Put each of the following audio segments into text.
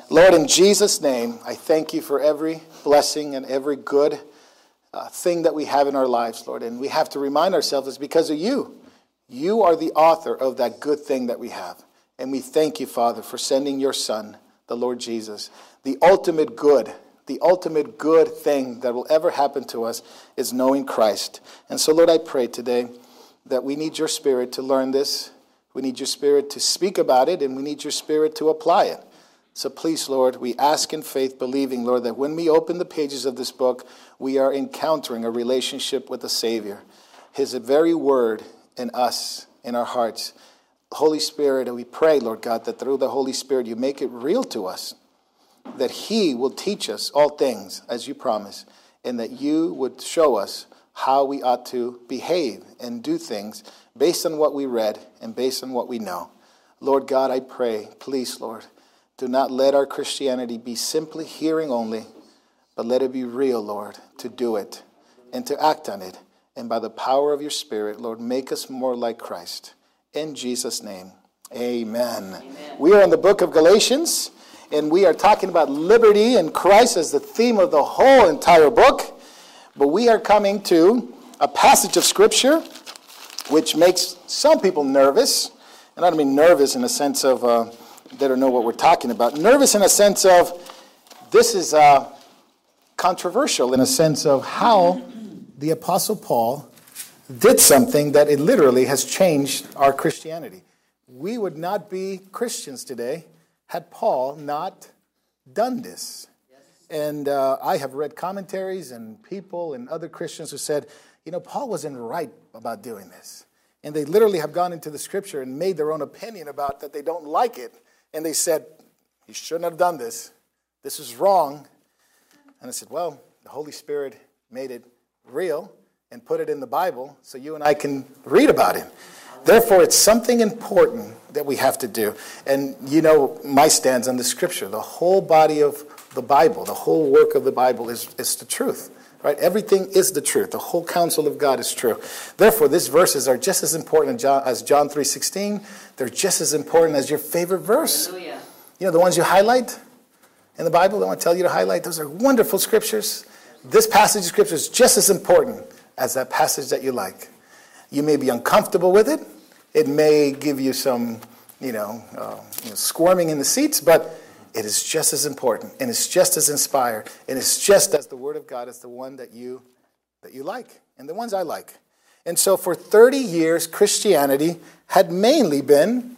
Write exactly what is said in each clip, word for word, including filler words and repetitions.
Lord, in Jesus' name, I thank you for every blessing and every good uh, thing that we have in our lives, Lord. And we have to remind ourselves it's because of you. You are the author of that good thing that we have. And we thank you, Father, for sending your Son, the Lord Jesus. The ultimate good, the ultimate good thing that will ever happen to us is knowing Christ. And so, Lord, I pray today that we need your Spirit to learn this. We need your Spirit to speak about it, and we need your Spirit to apply it. So please, Lord, we ask in faith, believing, Lord, that when we open the pages of this book, we are encountering a relationship with the Savior. His very word in us, in our hearts. Holy Spirit, we pray, Lord God, that through the Holy Spirit, you make it real to us, that he will teach us all things, as you promise, and that you would show us how we ought to behave and do things based on what we read and based on what we know. Lord God, I pray, please, Lord, do not let our Christianity be simply hearing only, but let it be real, Lord, to do it and to act on it. And by the power of your Spirit, Lord, make us more like Christ. In Jesus' name, amen. Amen. We are in the book of Galatians, and we are talking about liberty and Christ as the theme of the whole entire book. But we are coming to a passage of Scripture which makes some people nervous. And I don't mean nervous in the sense of uh, they don't know what we're talking about. Nervous in a sense of this is uh, controversial in a sense of how the Apostle Paul did something that it literally has changed our Christianity. We would not be Christians today had Paul not done this. And uh, I have read commentaries and people and other Christians who said, you know, Paul wasn't right about doing this. And they literally have gone into the Scripture and made their own opinion about that they don't like it. And they said, he shouldn't have done this. This is wrong. And I said, well, the Holy Spirit made it real and put it in the Bible so you and I can read about it. Therefore, it's something important that we have to do. And you know my stance on the Scripture. The whole body of the Bible, the whole work of the Bible is, is the truth. Right? Everything is the truth. The whole counsel of God is true. Therefore, these verses are just as important as John three sixteen. They're just as important as your favorite verse. Hallelujah. You know, the ones you highlight in the Bible, I want to tell you to highlight. Those are wonderful scriptures. This passage of Scripture is just as important as that passage that you like. You may be uncomfortable with it. It may give you some, you know, uh, you know squirming in the seats, but it is just as important, and it's just as inspired, and it's just as the Word of God is the one that you that you like, and the ones I like. And so for thirty years, Christianity had mainly been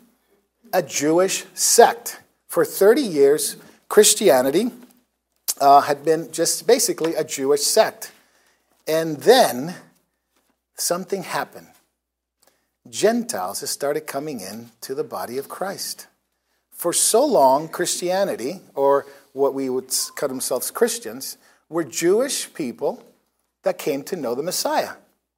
a Jewish sect. For thirty years, Christianity uh, had been just basically a Jewish sect. And then something happened. Gentiles have started coming in to the body of Christ. For so long, Christianity, or what we would call themselves Christians, were Jewish people that came to know the Messiah.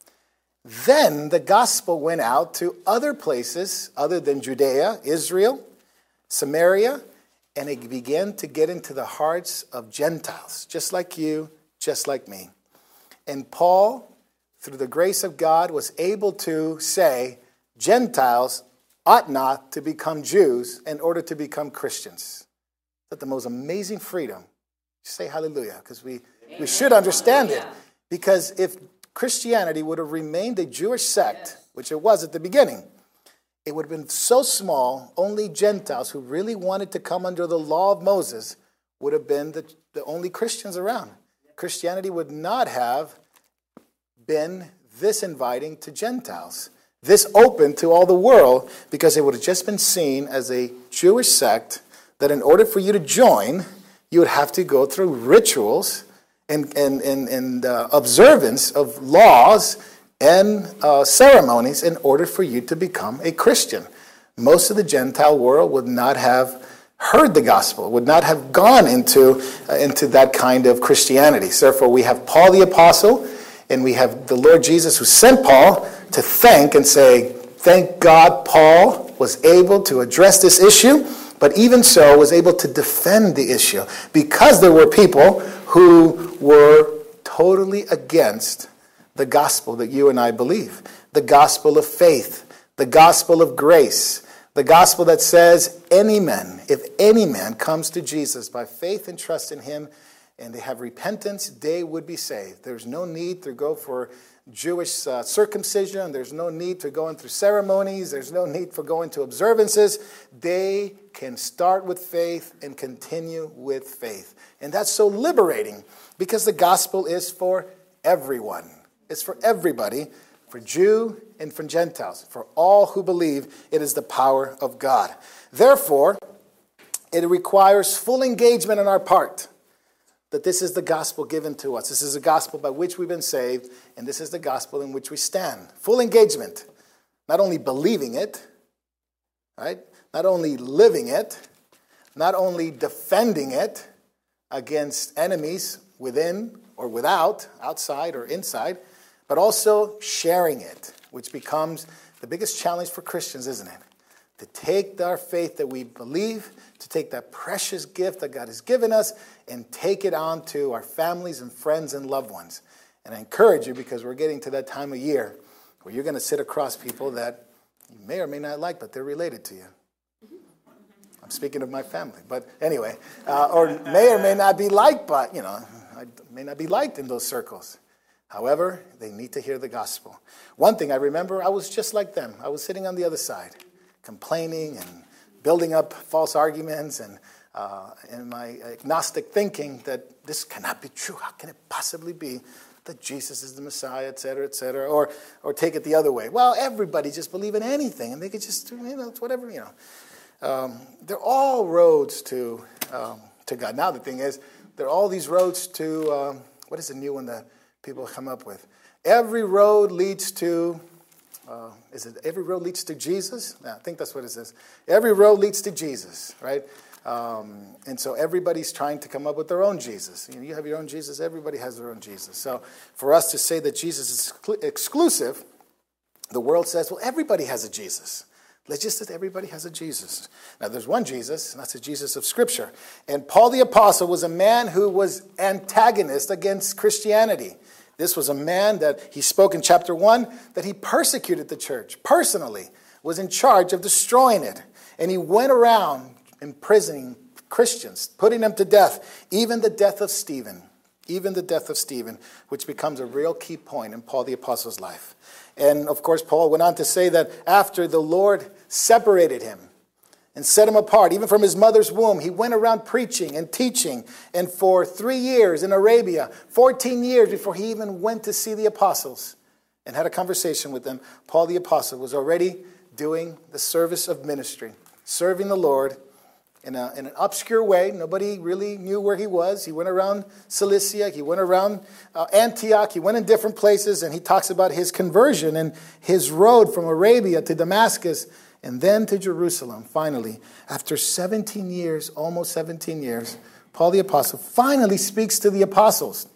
Then the gospel went out to other places other than Judea, Israel, Samaria, and it began to get into the hearts of Gentiles, just like you, just like me. And Paul, through the grace of God, was able to say, Gentiles ought not to become Jews in order to become Christians. That's the most amazing freedom. Say hallelujah, because we, we should understand it. Because if Christianity would have remained a Jewish sect, which it was at the beginning, it would have been so small, only Gentiles who really wanted to come under the law of Moses would have been the, the only Christians around. Christianity would not have been this inviting to Gentiles, this open to all the world, because it would have just been seen as a Jewish sect that in order for you to join, you would have to go through rituals and, and, and, and uh, observance of laws and uh, ceremonies in order for you to become a Christian. Most of the Gentile world would not have heard the gospel, would not have gone into, uh, into that kind of Christianity. So therefore, we have Paul the Apostle, and we have the Lord Jesus who sent Paul to thank and say, thank God Paul was able to address this issue, but even so was able to defend the issue because there were people who were totally against the gospel that you and I believe, the gospel of faith, the gospel of grace, The gospel that says any man, if any man comes to Jesus by faith and trust in him, and they have repentance, they would be saved. There's no need to go for Jewish uh, circumcision. There's no need to go through ceremonies. There's no need for going to observances. They can start with faith and continue with faith. And that's so liberating because the gospel is for everyone. It's for everybody, for Jew and for Gentiles, for all who believe it is the power of God. Therefore, it requires full engagement on our part. That this is the gospel given to us. This is the gospel by which we've been saved, and this is the gospel in which we stand. Full engagement. Not only believing it, right? Not only living it, not only defending it against enemies within or without, outside or inside, but also sharing it, which becomes the biggest challenge for Christians, isn't it? To take our faith that we believe, to take that precious gift that God has given us, and take it on to our families and friends and loved ones. And I encourage you, because we're getting to that time of year where you're going to sit across people that you may or may not like, but they're related to you. I'm speaking of my family. But anyway, uh, or may or may not be liked, but, you know, I may not be liked in those circles. However, they need to hear the gospel. One thing I remember, I was just like them. I was sitting on the other side, complaining and building up false arguments and uh, in my agnostic thinking that this cannot be true. How can it possibly be that Jesus is the Messiah, et cetera, et cetera? Or, or take it the other way. Well, everybody just believe in anything, and they could just, you know, it's whatever, you know. Um, they're all roads to um, to God. Now the thing is, there are all these roads to, um, what is the new one that people come up with? Every road leads to... Uh, is it every road leads to Jesus? No, I think that's what it says. Every road leads to Jesus, right? Um, and so everybody's trying to come up with their own Jesus. You know, you have your own Jesus. Everybody has their own Jesus. So for us to say that Jesus is exclu- exclusive, the world says, well, everybody has a Jesus. Let's just say everybody has a Jesus. Now, there's one Jesus, and that's the Jesus of Scripture. And Paul the Apostle was a man who was antagonist against Christianity. This was a man that he spoke in chapter one, that he persecuted the church personally, was in charge of destroying it. And he went around imprisoning Christians, putting them to death, even the death of Stephen, even the death of Stephen, which becomes a real key point in Paul the Apostle's life. And of course, Paul went on to say that after the Lord separated him and set him apart, even from his mother's womb, he went around preaching and teaching. And for three years in Arabia, fourteen years before he even went to see the apostles and had a conversation with them, Paul the Apostle was already doing the service of ministry, serving the Lord in, a, in an obscure way. Nobody really knew where he was. He went around Cilicia, he went around uh, Antioch, he went in different places, and he talks about his conversion and his road from Arabia to Damascus and then to Jerusalem. Finally, after seventeen years, almost seventeen years, Paul the Apostle finally speaks to the apostles,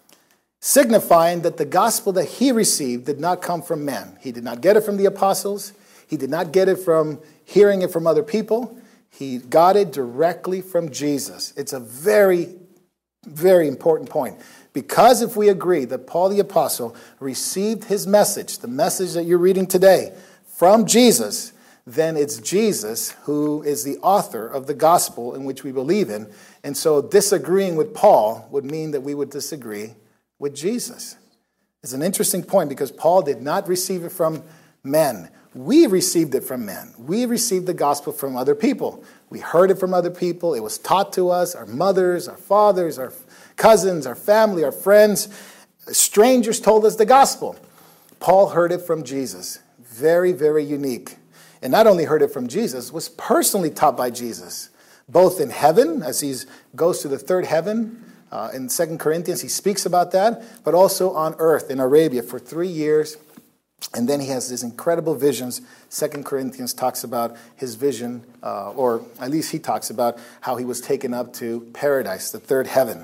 signifying that the gospel that he received did not come from men. He did not get it from the apostles. He did not get it from hearing it from other people. He got it directly from Jesus. It's a very, very important point. Because if we agree that Paul the Apostle received his message, the message that you're reading today, from Jesus, then it's Jesus who is the author of the gospel in which we believe in. And so disagreeing with Paul would mean that we would disagree with Jesus. It's an interesting point because Paul did not receive it from men. We received it from men. We received the gospel from other people. We heard it from other people. It was taught to us, our mothers, our fathers, our cousins, our family, our friends. Strangers told us the gospel. Paul heard it from Jesus. Very, very unique. And not only heard it from Jesus, was personally taught by Jesus, both in heaven, as he goes to the third heaven. Uh, in Second Corinthians, he speaks about that, but also on earth in Arabia for three years. And then he has these incredible visions. Second Corinthians talks about his vision, uh, or at least he talks about how he was taken up to paradise, the third heaven.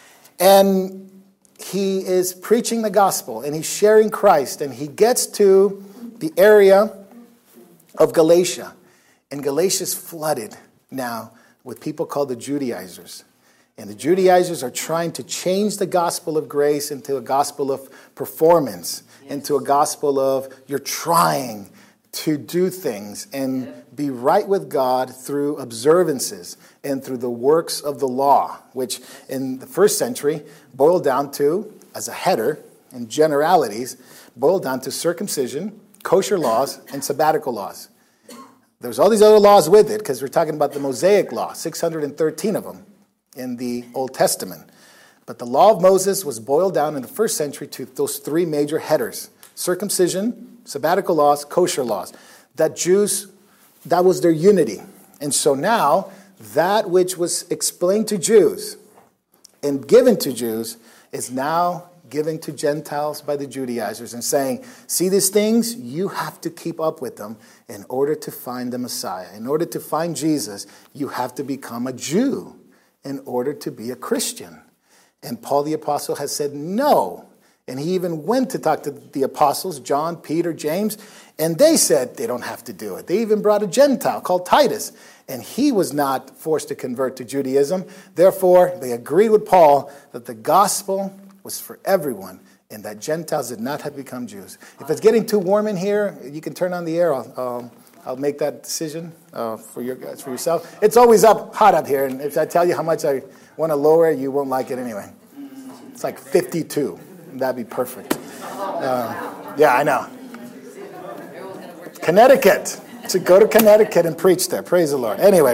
And he is preaching the gospel, and he's sharing Christ, and he gets to the area of Galatia. And Galatia is flooded now with people called the Judaizers. And the Judaizers are trying to change the gospel of grace into a gospel of performance, yes. into a gospel of you're trying to do things and be right with God through observances and through the works of the law, which in the first century boiled down to, as a header in generalities, boiled down to circumcision, kosher laws, and sabbatical laws. There's all these other laws with it because we're talking about the Mosaic law, six hundred thirteen of them in the Old Testament. But the law of Moses was boiled down in the first century to those three major headers: circumcision, sabbatical laws, kosher laws. That Jews, that was their unity. And so now, that which was explained to Jews and given to Jews is now given to Gentiles by the Judaizers and saying, see these things, you have to keep up with them in order to find the Messiah. In order to find Jesus, you have to become a Jew in order to be a Christian. And Paul the Apostle has said no. And he even went to talk to the apostles, John, Peter, James, and they said they don't have to do it. They even brought a Gentile called Titus, and he was not forced to convert to Judaism. Therefore, they agreed with Paul that the gospel was for everyone and that Gentiles did not have to become Jews. If it's getting too warm in here, you can turn on the air. I'll, um, I'll make that decision uh, for your guys, for yourself. It's always up hot up here, and if I tell you how much I want to lower it, you won't like it anyway. It's like fifty-two. That'd be perfect. Uh, yeah, I know. Connecticut. To go to Connecticut and preach there. Praise the Lord. Anyway,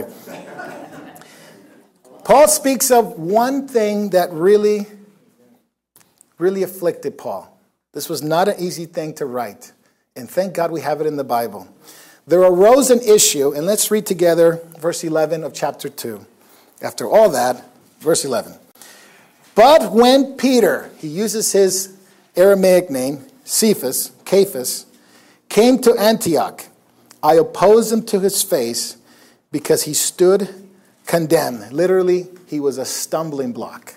Paul speaks of one thing that really, really afflicted Paul. This was not an easy thing to write. And thank God we have it in the Bible. There arose an issue, and let's read together verse eleven of chapter two. After all that, verse eleven. But when Peter, he uses his Aramaic name, Cephas, Cephas, came to Antioch, I opposed him to his face because he stood condemned. Literally, he was a stumbling block.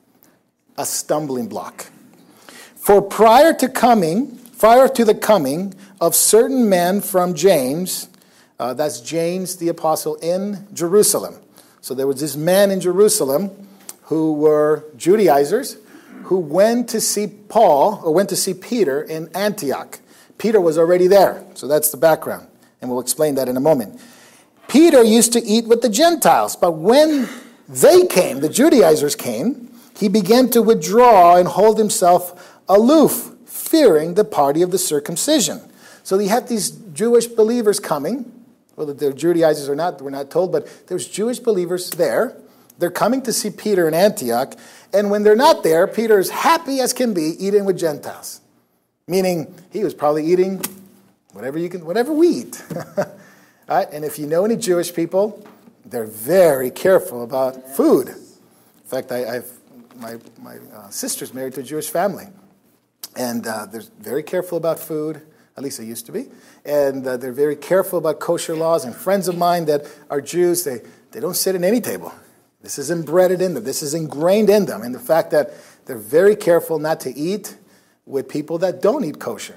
A stumbling block. For prior to coming, prior to the coming of certain men from James, uh, that's James the apostle in Jerusalem. So there was this man in Jerusalem who were Judaizers, who went to see Paul, or went to see Peter in Antioch. Peter was already there, so that's the background, and we'll explain that in a moment. Peter used to eat with the Gentiles, but when they came, the Judaizers came, he began to withdraw and hold himself aloof, fearing the party of the circumcision. So you have these Jewish believers coming, whether they're Judaizers or not, we're not told, but there's Jewish believers there. They're coming to see Peter in Antioch, and when they're not there, Peter is happy as can be eating with Gentiles. Meaning, he was probably eating whatever you can, whatever we eat. Right? And if you know any Jewish people, they're very careful about food. In fact, I, I've my my uh, sister's married to a Jewish family, and uh, they're very careful about food. At least they used to be, and uh, they're very careful about kosher laws. And friends of mine that are Jews, they they don't sit at any table. This is embedded in them. This is ingrained in them. And the fact that they're very careful not to eat with people that don't eat kosher.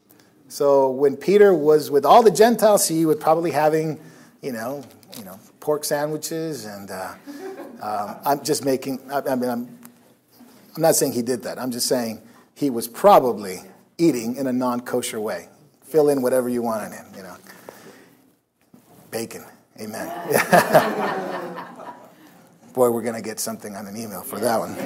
So when Peter was with all the Gentiles, he was probably having, you know, you know, pork sandwiches. And uh, um, I'm just making, I, I mean, I'm, I'm not saying he did that. I'm just saying he was probably eating in a non-kosher way. Fill in whatever you want in it, you know. Bacon. Amen. Boy, we're going to get something on an email for that one.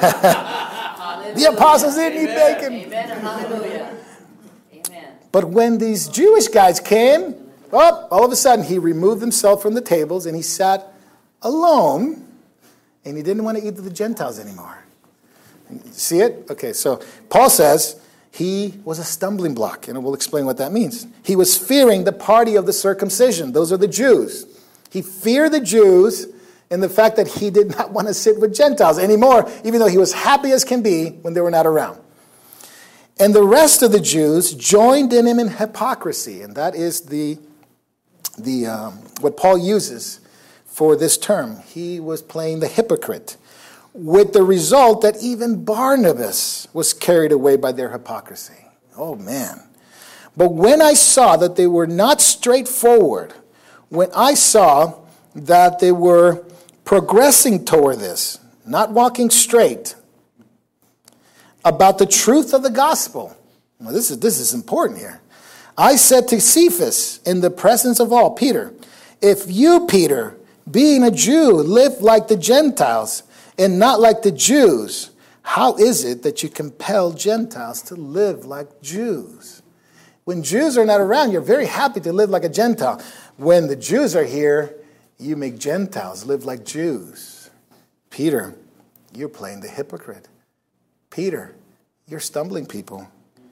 Yeah. The apostles didn't eat bacon. Amen and hallelujah. Amen. But when these Jewish guys came, oh, all of a sudden he removed himself from the tables and he sat alone, and he didn't want to eat with the Gentiles anymore. See it? Okay, so Paul says he was a stumbling block, and we'll explain what that means. He was fearing the party of the circumcision. Those are the Jews. He feared the Jews and the fact that he did not want to sit with Gentiles anymore, even though he was happy as can be when they were not around. And the rest of the Jews joined in him in hypocrisy, and that is the, the um, what Paul uses for this term. He was playing the hypocrite, with the result that even Barnabas was carried away by their hypocrisy. Oh, man. But when I saw that they were not straightforward, when I saw that they were progressing toward this, not walking straight, about the truth of the gospel. Now, this is, this is important here. I said to Cephas in the presence of all, Peter, if you, Peter, being a Jew, live like the Gentiles and not like the Jews, how is it that you compel Gentiles to live like Jews? When Jews are not around, you're very happy to live like a Gentile. When the Jews are here, you make Gentiles live like Jews. Peter, you're playing the hypocrite. Peter, you're stumbling people.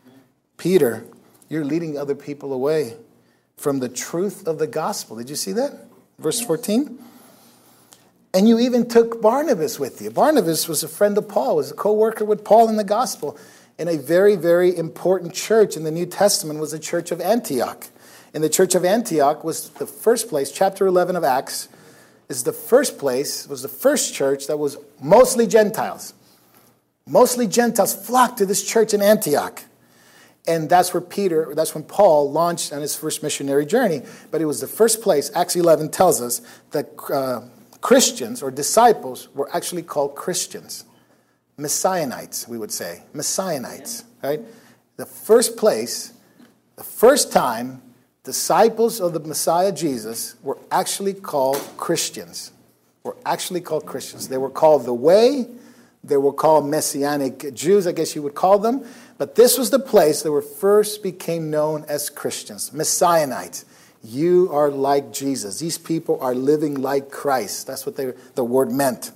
Peter, you're leading other people away from the truth of the gospel. Did you see that? Verse fourteen. And you even took Barnabas with you. Barnabas was a friend of Paul, was a co-worker with Paul in the gospel. And a very, very important church in the New Testament was the church of Antioch. And the church of Antioch was the first place, chapter eleven of Acts, is the first place, was the first church that was mostly Gentiles. Mostly Gentiles flocked to this church in Antioch. And that's where Peter, that's when Paul launched on his first missionary journey. But it was the first place, Acts eleven tells us, that uh, Christians or disciples were actually called Christians. Messianites, we would say. Messianites, right? The first place, the first time, disciples of the Messiah Jesus were actually called Christians. Were actually called Christians. They were called the Way. They were called Messianic Jews, I guess you would call them. But this was the place that were first became known as Christians. Messianites. You are like Jesus. These people are living like Christ. That's what they, the word meant.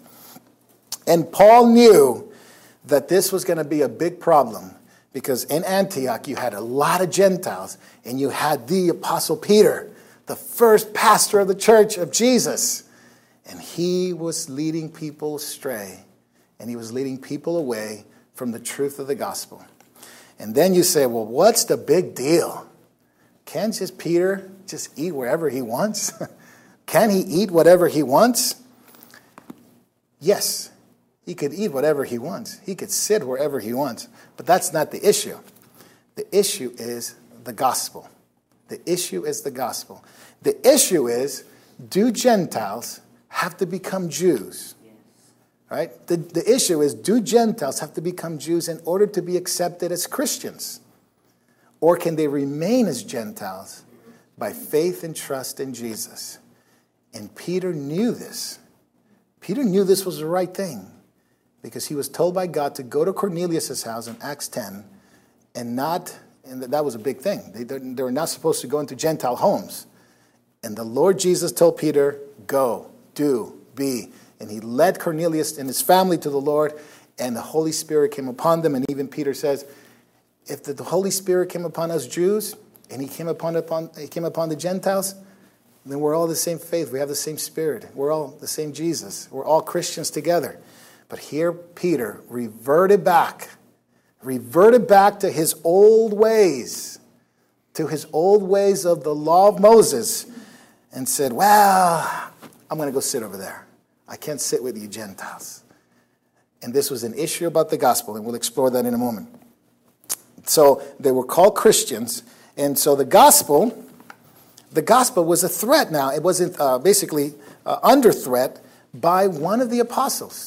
And Paul knew that this was going to be a big problem because in Antioch you had a lot of Gentiles and you had the Apostle Peter, the first pastor of the church of Jesus. And he was leading people astray and he was leading people away from the truth of the gospel. And then you say, well, what's the big deal? Can't just Peter just eat wherever he wants? Can he eat whatever he wants? Yes. He could eat whatever he wants. He could sit wherever he wants. But that's not the issue. The issue is the gospel. The issue is the gospel. The issue is, do Gentiles have to become Jews? Yes. Right? The, the issue is, do Gentiles have to become Jews in order to be accepted as Christians? Or can they remain as Gentiles by faith and trust in Jesus? And Peter knew this. Peter knew this was the right thing. Because he was told by God to go to Cornelius' house in Acts ten and not, and that was a big thing. They, they were not supposed to go into Gentile homes. And the Lord Jesus told Peter, go, do, be. And he led Cornelius and his family to the Lord, and the Holy Spirit came upon them. And even Peter says, if the Holy Spirit came upon us Jews, and he came upon, upon, he came upon the Gentiles, then we're all the same faith. We have the same Spirit. We're all the same Jesus. We're all Christians together. But here Peter reverted back, reverted back to his old ways, to his old ways of the law of Moses, and said, well, I'm going to go sit over there. I can't sit with you Gentiles. And this was an issue about the gospel, and we'll explore that in a moment. So they were called Christians, and so the gospel, the gospel was a threat now. It wasn't uh, basically uh, under threat by one of the apostles.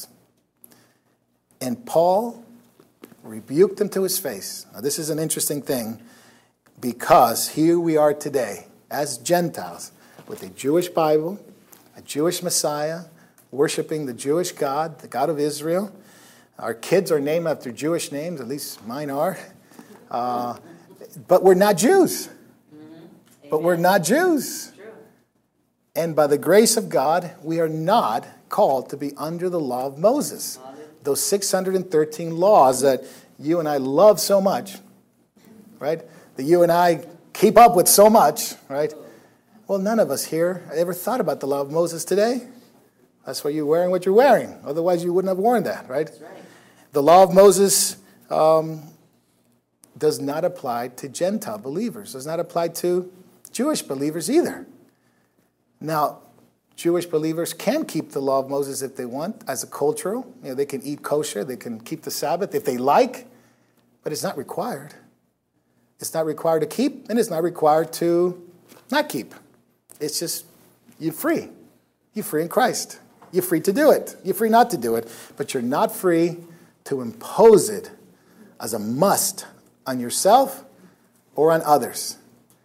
And Paul rebuked him to his face. Now, this is an interesting thing because here we are today as Gentiles with a Jewish Bible, a Jewish Messiah, worshiping the Jewish God, the God of Israel. Our kids are named after Jewish names, at least mine are. Uh, but we're not Jews. Mm-hmm. But we're not Jews. True. And by the grace of God, we are not called to be under the law of Moses. Those six hundred thirteen laws that you and I love so much, right? That you and I keep up with so much, right? Well, none of us here ever thought about the law of Moses today. That's why you're wearing what you're wearing. Otherwise, you wouldn't have worn that, right? That's right. The law of Moses um, does not apply to Gentile believers. Does not apply to Jewish believers either. Now, Jewish believers can keep the law of Moses if they want, as a cultural. You know, they can eat kosher, they can keep the Sabbath if they like, but it's not required. It's not required to keep, and it's not required to not keep. It's just, you're free. You're free in Christ. You're free to do it. You're free not to do it, but you're not free to impose it as a must on yourself or on others.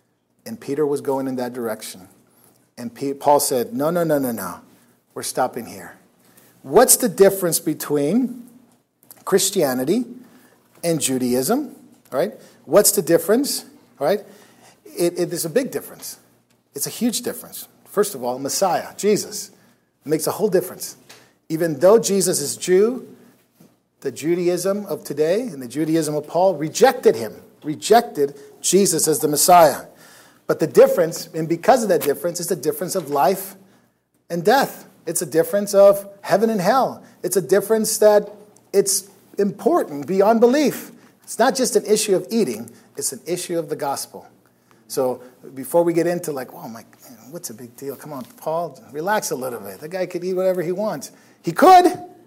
And Peter was going in that direction. And P- Paul said, no, no, no, no, no. We're stopping here. What's the difference between Christianity and Judaism? All right? What's the difference? All right? It, it is a big difference. It's a huge difference. First of all, Messiah, Jesus, makes a whole difference. Even though Jesus is Jew, the Judaism of today and the Judaism of Paul rejected him, rejected Jesus as the Messiah. But the difference, and because of that difference, is the difference of life and death. It's a difference of heaven and hell. It's a difference that it's important beyond belief. It's not just an issue of eating, it's an issue of the gospel. So before we get into like, oh my, what's a big deal? Come on, Paul, relax a little bit. The guy could eat whatever he wants. He could.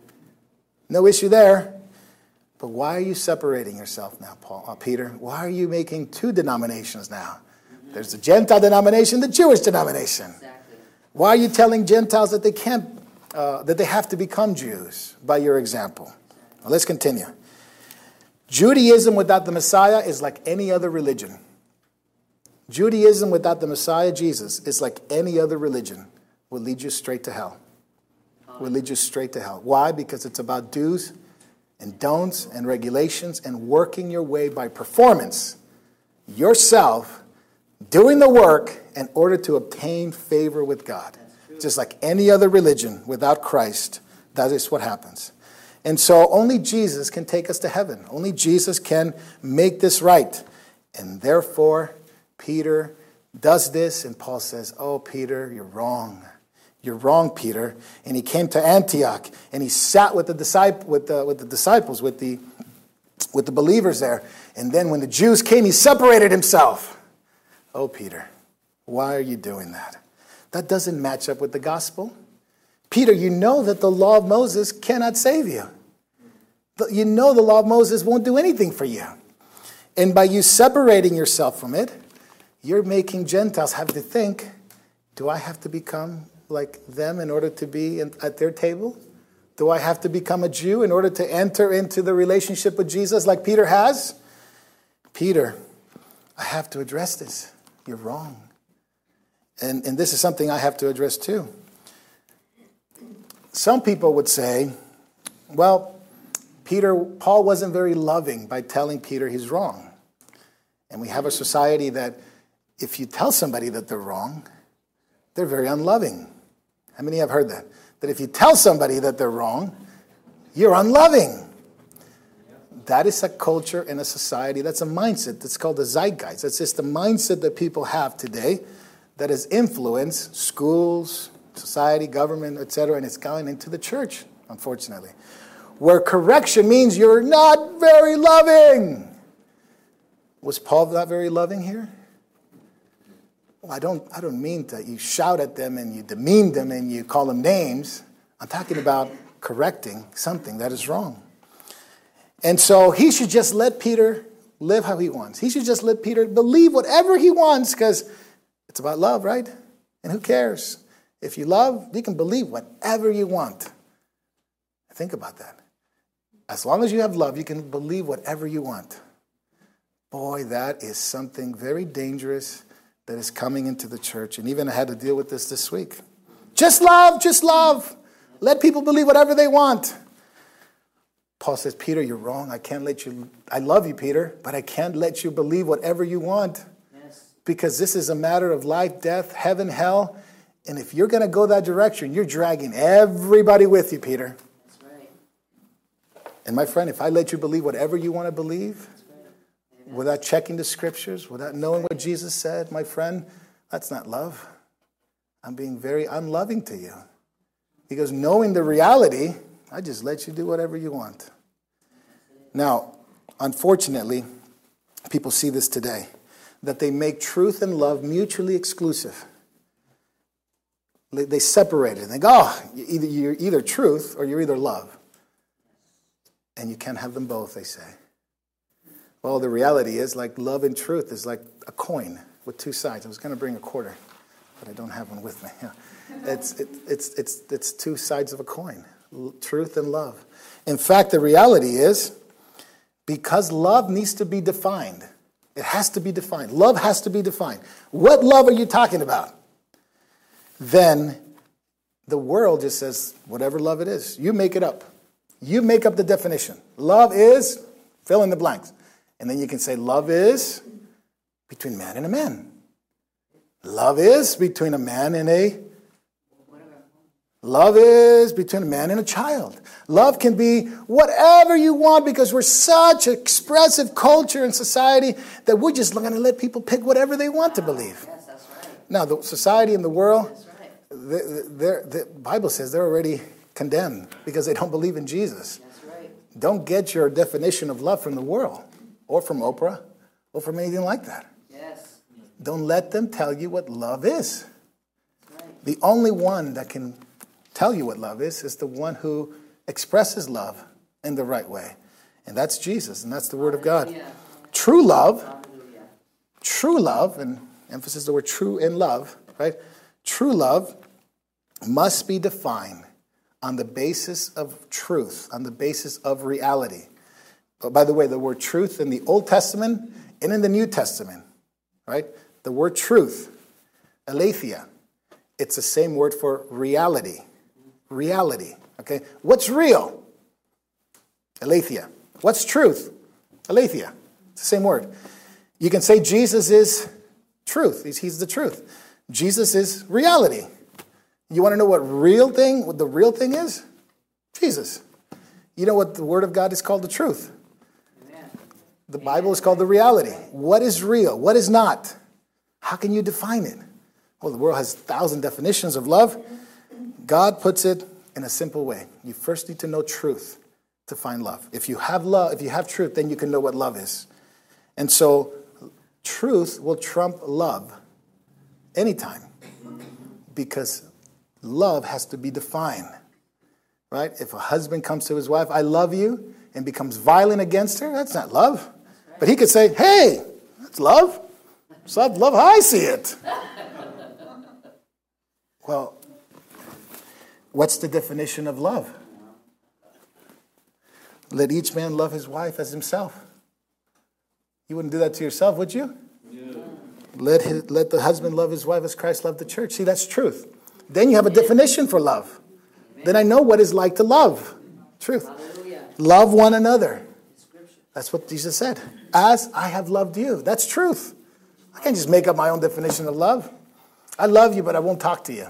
No issue there. But why are you separating yourself now, Paul, uh, Peter? Why are you making two denominations now? Mm-hmm. There's the Gentile denomination, the Jewish denomination. Exactly. Why are you telling Gentiles that they can't, uh, that they have to become Jews by your example? Well, let's continue. Judaism without the Messiah is like any other religion. Judaism without the Messiah, Jesus, is like any other religion. Will lead you straight to hell. Will lead you straight to hell. Why? Because it's about do's and don'ts and regulations and working your way by performance. Yourself doing the work in order to obtain favor with God. Just like any other religion without Christ, that is what happens. And so only Jesus can take us to heaven. Only Jesus can make this right. And therefore, Peter does this, and Paul says, oh, Peter, you're wrong. You're wrong, Peter. And he came to Antioch, and he sat with the disciple, with the, with the disciples, with the, with the believers there. And then when the Jews came, he separated himself. Oh, Peter, why are you doing that? That doesn't match up with the gospel. Peter, you know that the law of Moses cannot save you. You know the law of Moses won't do anything for you. And by you separating yourself from it, you're making Gentiles have to think, do I have to become like them in order to be in, at their table? Do I have to become a Jew in order to enter into the relationship with Jesus like Peter has? Peter, I have to address this. You're wrong. And, and this is something I have to address too. Some people would say, well, Peter, Paul wasn't very loving by telling Peter he's wrong. And we have a society that if you tell somebody that they're wrong, they're very unloving. How many have heard that? That if you tell somebody that they're wrong, you're unloving. That is a culture and a society, that's a mindset that's called the zeitgeist. That's just the mindset that people have today that has influenced schools, society, government, et cetera, and it's going into the church, unfortunately. Where correction means you're not very loving. Was Paul not very loving here? Well, I don't, I don't mean that you shout at them and you demean them and you call them names. I'm talking about correcting something that is wrong. And so he should just let Peter live how he wants. He should just let Peter believe whatever he wants because it's about love, right? And who cares? If you love, you can believe whatever you want. Think about that. As long as you have love, you can believe whatever you want. Boy, that is something very dangerous that is coming into the church. And even I had to deal with this this week. Just love, just love. Let people believe whatever they want. Paul says, Peter, you're wrong. I can't let you, I love you, Peter, but I can't let you believe whatever you want. Yes. Because this is a matter of life, death, heaven, hell. And if you're going to go that direction, you're dragging everybody with you, Peter. That's right. And my friend, if I let you believe whatever you want to believe, right, without checking the scriptures, without knowing what Jesus said, my friend, that's not love. I'm being very unloving to you. Because knowing the reality, I just let you do whatever you want. Now, unfortunately, people see this today, that they make truth and love mutually exclusive. They separate it. They go, oh, either, you're either truth or you're either love. And you can't have them both, they say. Well, the reality is, like, love and truth is like a coin with two sides. I was going to bring a quarter, but I don't have one with me. Yeah. It's, it, it's, it's, it's two sides of a coin, truth and love. In fact, the reality is, because love needs to be defined, It has to be defined. Love has to be defined. What love are you talking about? Then the world just says, whatever love it is, you make it up. You make up the definition. Love is, fill in the blanks. And then you can say love is between man and a man. Love is between a man and a... Love is between a man and a child. Love can be whatever you want because we're such an expressive culture and society that we're just going to let people pick whatever they want to believe. Yes, that's right. Now, the society and the world, That's right. the, the, the Bible says they're already condemned because they don't believe in Jesus. That's right. Don't get your definition of love from the world or from Oprah or from anything like that. Yes. Don't let them tell you what love is. That's right. The only one that can tell you what love is is the one who expresses love in the right way. And that's Jesus, and that's the Word of God. Hallelujah. True love, Hallelujah. true love, and emphasis the word true in love, right? True love must be defined on the basis of truth, on the basis of reality. But by the way, the word truth in the Old Testament and in the New Testament, right? The word truth, aletheia, it's the same word for reality. Reality, okay? What's real? Aletheia. What's truth? Aletheia. It's the same word. You can say Jesus is truth. He's, he's the truth. Jesus is reality. You want to know what real thing, what the real thing is? Jesus. You know what the Word of God is called? The truth. Amen. The Bible is called the reality. What is real? What is not? How can you define it? Well, the world has a thousand definitions of love. God puts it in a simple way. You first need to know truth to find love. If you have love, if you have truth, then you can know what love is. And so truth will trump love anytime because love has to be defined, right? If a husband comes to his wife, I love you, and becomes violent against her, that's not love. But he could say, hey, that's love. It's love, love how I see it. Well, what's the definition of love? Let each man love his wife as himself. You wouldn't do that to yourself, would you? Yeah. Let his, let the husband love his wife as Christ loved the church. See, that's truth. Then you have a definition for love. Amen. Then I know what it's like to love. Truth. Hallelujah. Love one another. That's what Jesus said. As I have loved you. That's truth. I can't just make up my own definition of love. I love you, but I won't talk to you.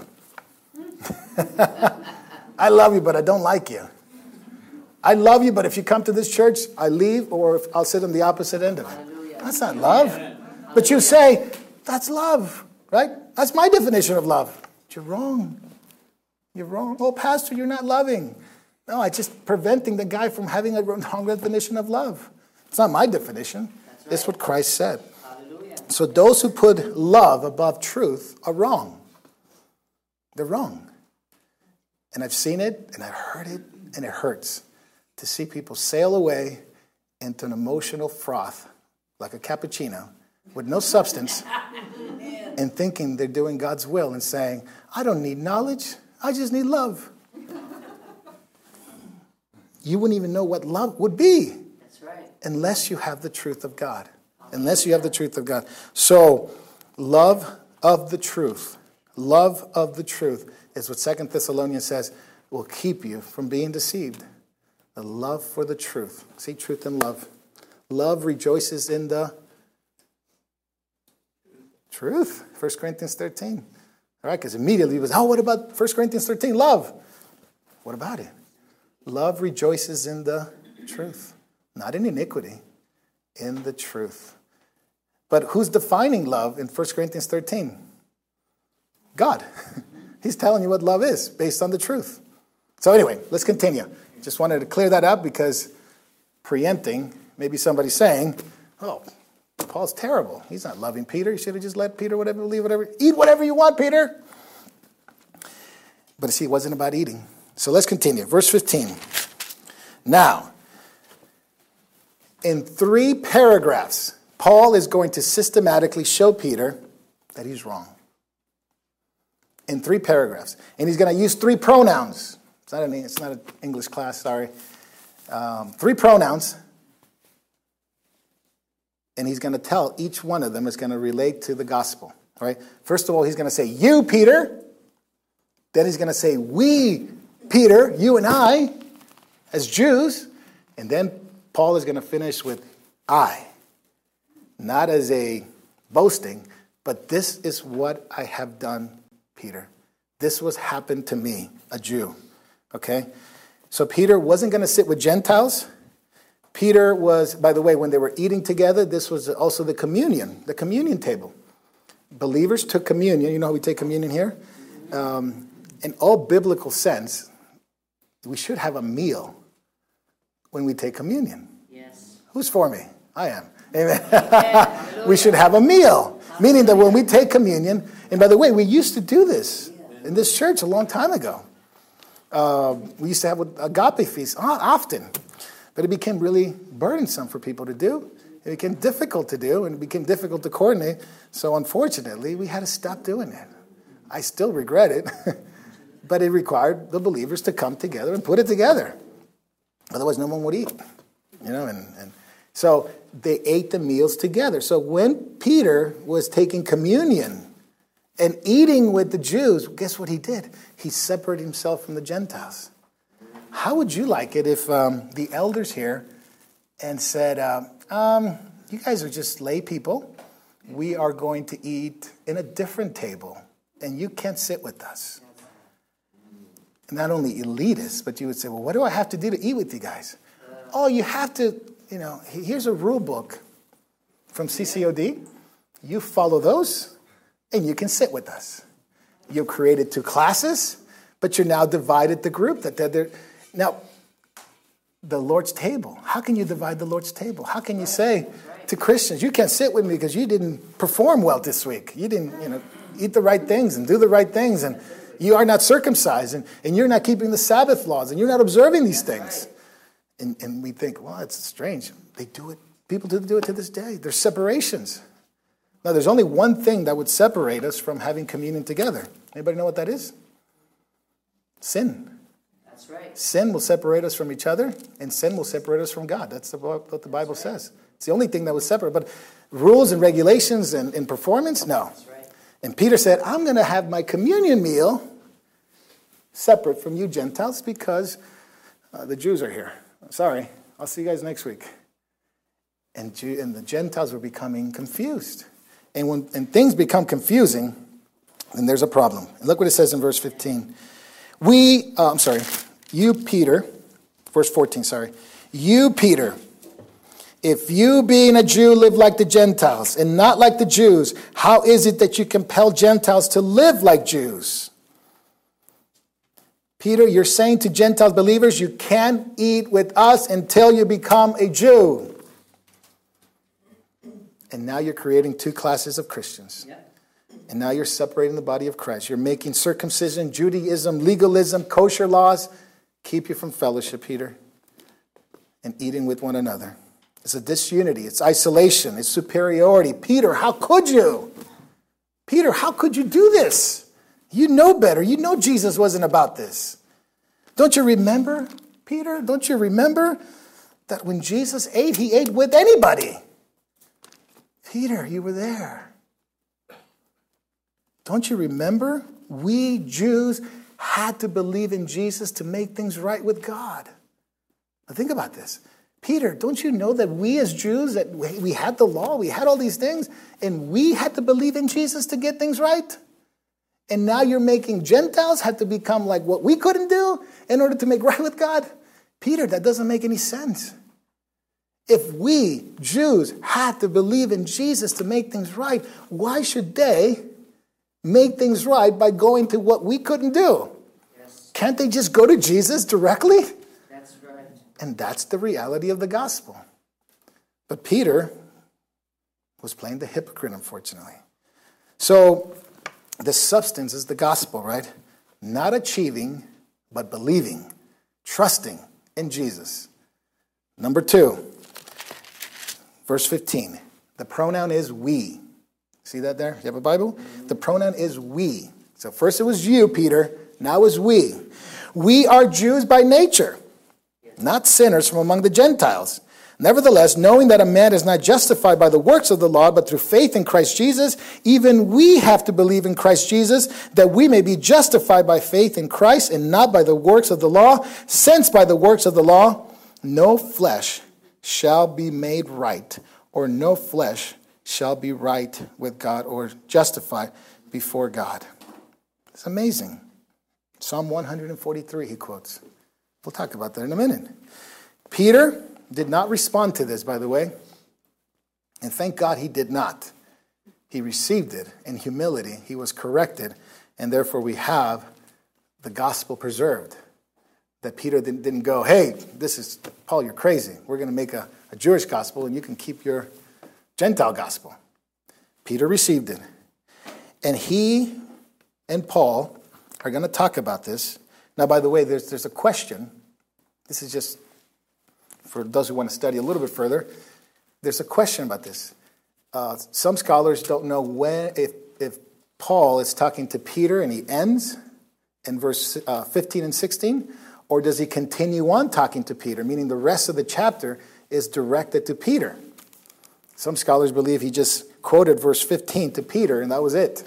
I love you, but I don't like you. I love you, but if you come to this church, I leave, or if I'll sit on the opposite end of it. Hallelujah. That's not love. Hallelujah. But you say, that's love, right? That's my definition of love. But you're wrong. You're wrong. Oh, pastor, you're not loving. No, it's just preventing the guy from having a wrong definition of love. It's not my definition. That's right. It's what Christ said. Hallelujah. So those who put love above truth are wrong. They're wrong. And I've seen it, and I've heard it, and it hurts to see people sail away into an emotional froth, like a cappuccino, with no substance, and thinking they're doing God's will and saying, I don't need knowledge, I just need love. You wouldn't even know what love would be. That's right. Unless you have the truth of God. Unless you have the truth of God. So, love of the truth, love of the truth is what Second Thessalonians says will keep you from being deceived. The love for the truth. See, truth and love. Love rejoices in the truth. First Corinthians thirteen. All right, because immediately he was, oh, what about First Corinthians thirteen? Love. What about it? Love rejoices in the truth. Not in iniquity, in the truth. But who's defining love in First Corinthians thirteen? God. He's telling you what love is based on the truth. So anyway, let's continue. Just wanted to clear that up because preempting, maybe somebody saying, oh, Paul's terrible. He's not loving Peter. You should have just let Peter whatever, leave whatever, eat whatever you want, Peter. But see, it wasn't about eating. So let's continue. Verse fifteen. Now, in three paragraphs, Paul is going to systematically show Peter that he's wrong. In three paragraphs. And he's going to use three pronouns. It's not an, it's not an English class, sorry. Um, three pronouns. And he's going to tell each one of them is going to relate to the gospel, right? First of all, he's going to say, you, Peter. Then he's going to say, we, Peter, you and I, as Jews. And then Paul is going to finish with I. Not as a boasting, but this is what I have done, Peter. This was happened to me, a Jew. Okay? So Peter wasn't going to sit with Gentiles. Peter was, by the way, when they were eating together, this was also the communion, the communion table. Believers took communion. You know how we take communion here? Um, in all biblical sense, we should have a meal when we take communion. Yes. Who's for me? I am. Amen. We should have a meal. Meaning that when we take communion, and by the way, we used to do this in this church a long time ago. Uh, we used to have agape feasts often, but it became really burdensome for people to do. It became difficult to do, and it became difficult to coordinate. So unfortunately, we had to stop doing it. I still regret it, but it required the believers to come together and put it together. Otherwise, no one would eat. You know, and, and so they ate the meals together. So when Peter was taking communion and eating with the Jews, guess what he did? He separated himself from the Gentiles. How would you like it if um, the elders here and said, uh, um, you guys are just lay people. We are going to eat in a different table, and you can't sit with us. And not only elitists, but you would say, well, what do I have to do to eat with you guys? Oh, you have to, you know, here's a rule book from C C O D. You follow those, and you can sit with us. You've created two classes, but you're now divided the group. That they're, now, the Lord's table. How can you divide the Lord's table? How can you say to Christians, you can't sit with me because you didn't perform well this week. You didn't, you know, eat the right things and do the right things, and you are not circumcised, and, and you're not keeping the Sabbath laws, and you're not observing these things. And, and we think, well, it's strange. They do it. People do, do it to this day. There's separations. Now, there's only one thing that would separate us from having communion together. Anybody know what that is? Sin. That's right. Sin will separate us from each other, and sin will separate us from God. That's the, what the Bible says. It's the only thing that would separate. But rules and regulations and, and performance, no. That's right. And Peter said, I'm going to have my communion meal separate from you Gentiles because uh, the Jews are here. Sorry, I'll see you guys next week. And, Jew, and the Gentiles were becoming confused. And when and things become confusing, then there's a problem. And look what it says in verse fifteen. We, uh, I'm sorry, you, Peter, verse fourteen, sorry. You, Peter, if you being a Jew live like the Gentiles and not like the Jews, how is it that you compel Gentiles to live like Jews? Peter, you're saying to Gentile believers, you can't eat with us until you become a Jew. And now you're creating two classes of Christians. Yep. And now you're separating the body of Christ. You're making circumcision, Judaism, legalism, kosher laws keep you from fellowship, Peter, and eating with one another. It's a disunity. It's isolation. It's superiority. Peter, how could you? Peter, how could you do this? You know better. You know Jesus wasn't about this. Don't you remember, Peter? Don't you remember that when Jesus ate, he ate with anybody? Peter, you were there. Don't you remember? We Jews had to believe in Jesus to make things right with God. Now think about this. Peter, don't you know that we as Jews, that we had the law, we had all these things, and we had to believe in Jesus to get things right? And now you're making Gentiles have to become like what we couldn't do in order to make right with God? Peter, that doesn't make any sense. If we, Jews, had to believe in Jesus to make things right, why should they make things right by going to what we couldn't do? Yes. Can't they just go to Jesus directly? That's right. And that's the reality of the gospel. But Peter was playing the hypocrite, unfortunately. So the substance is the gospel, right? Not achieving, but believing, trusting in Jesus. Number two, verse fifteen. The pronoun is we. See that there? You have a Bible? Mm-hmm. The pronoun is we. So first it was you, Peter. Now it's we. We are Jews by nature, not sinners from among the Gentiles. Nevertheless, knowing that a man is not justified by the works of the law, but through faith in Christ Jesus, even we have to believe in Christ Jesus, that we may be justified by faith in Christ and not by the works of the law, since by the works of the law no flesh shall be made right, or no flesh shall be right with God or justified before God. It's amazing. Psalm one forty-three, he quotes. We'll talk about that in a minute. Peter did not respond to this, by the way. And thank God he did not. He received it in humility. He was corrected. And therefore we have the gospel preserved. That Peter didn't, didn't go, hey, this is, Paul, you're crazy. We're going to make a, a Jewish gospel and you can keep your Gentile gospel. Peter received it. And he and Paul are going to talk about this. Now, by the way, there's, there's a question. This is just for those who want to study a little bit further. There's a question about this. Uh, some scholars don't know when, if, if Paul is talking to Peter and he ends in verse uh, fifteen and sixteen, or does he continue on talking to Peter, meaning the rest of the chapter is directed to Peter. Some scholars believe he just quoted verse fifteen to Peter and that was it.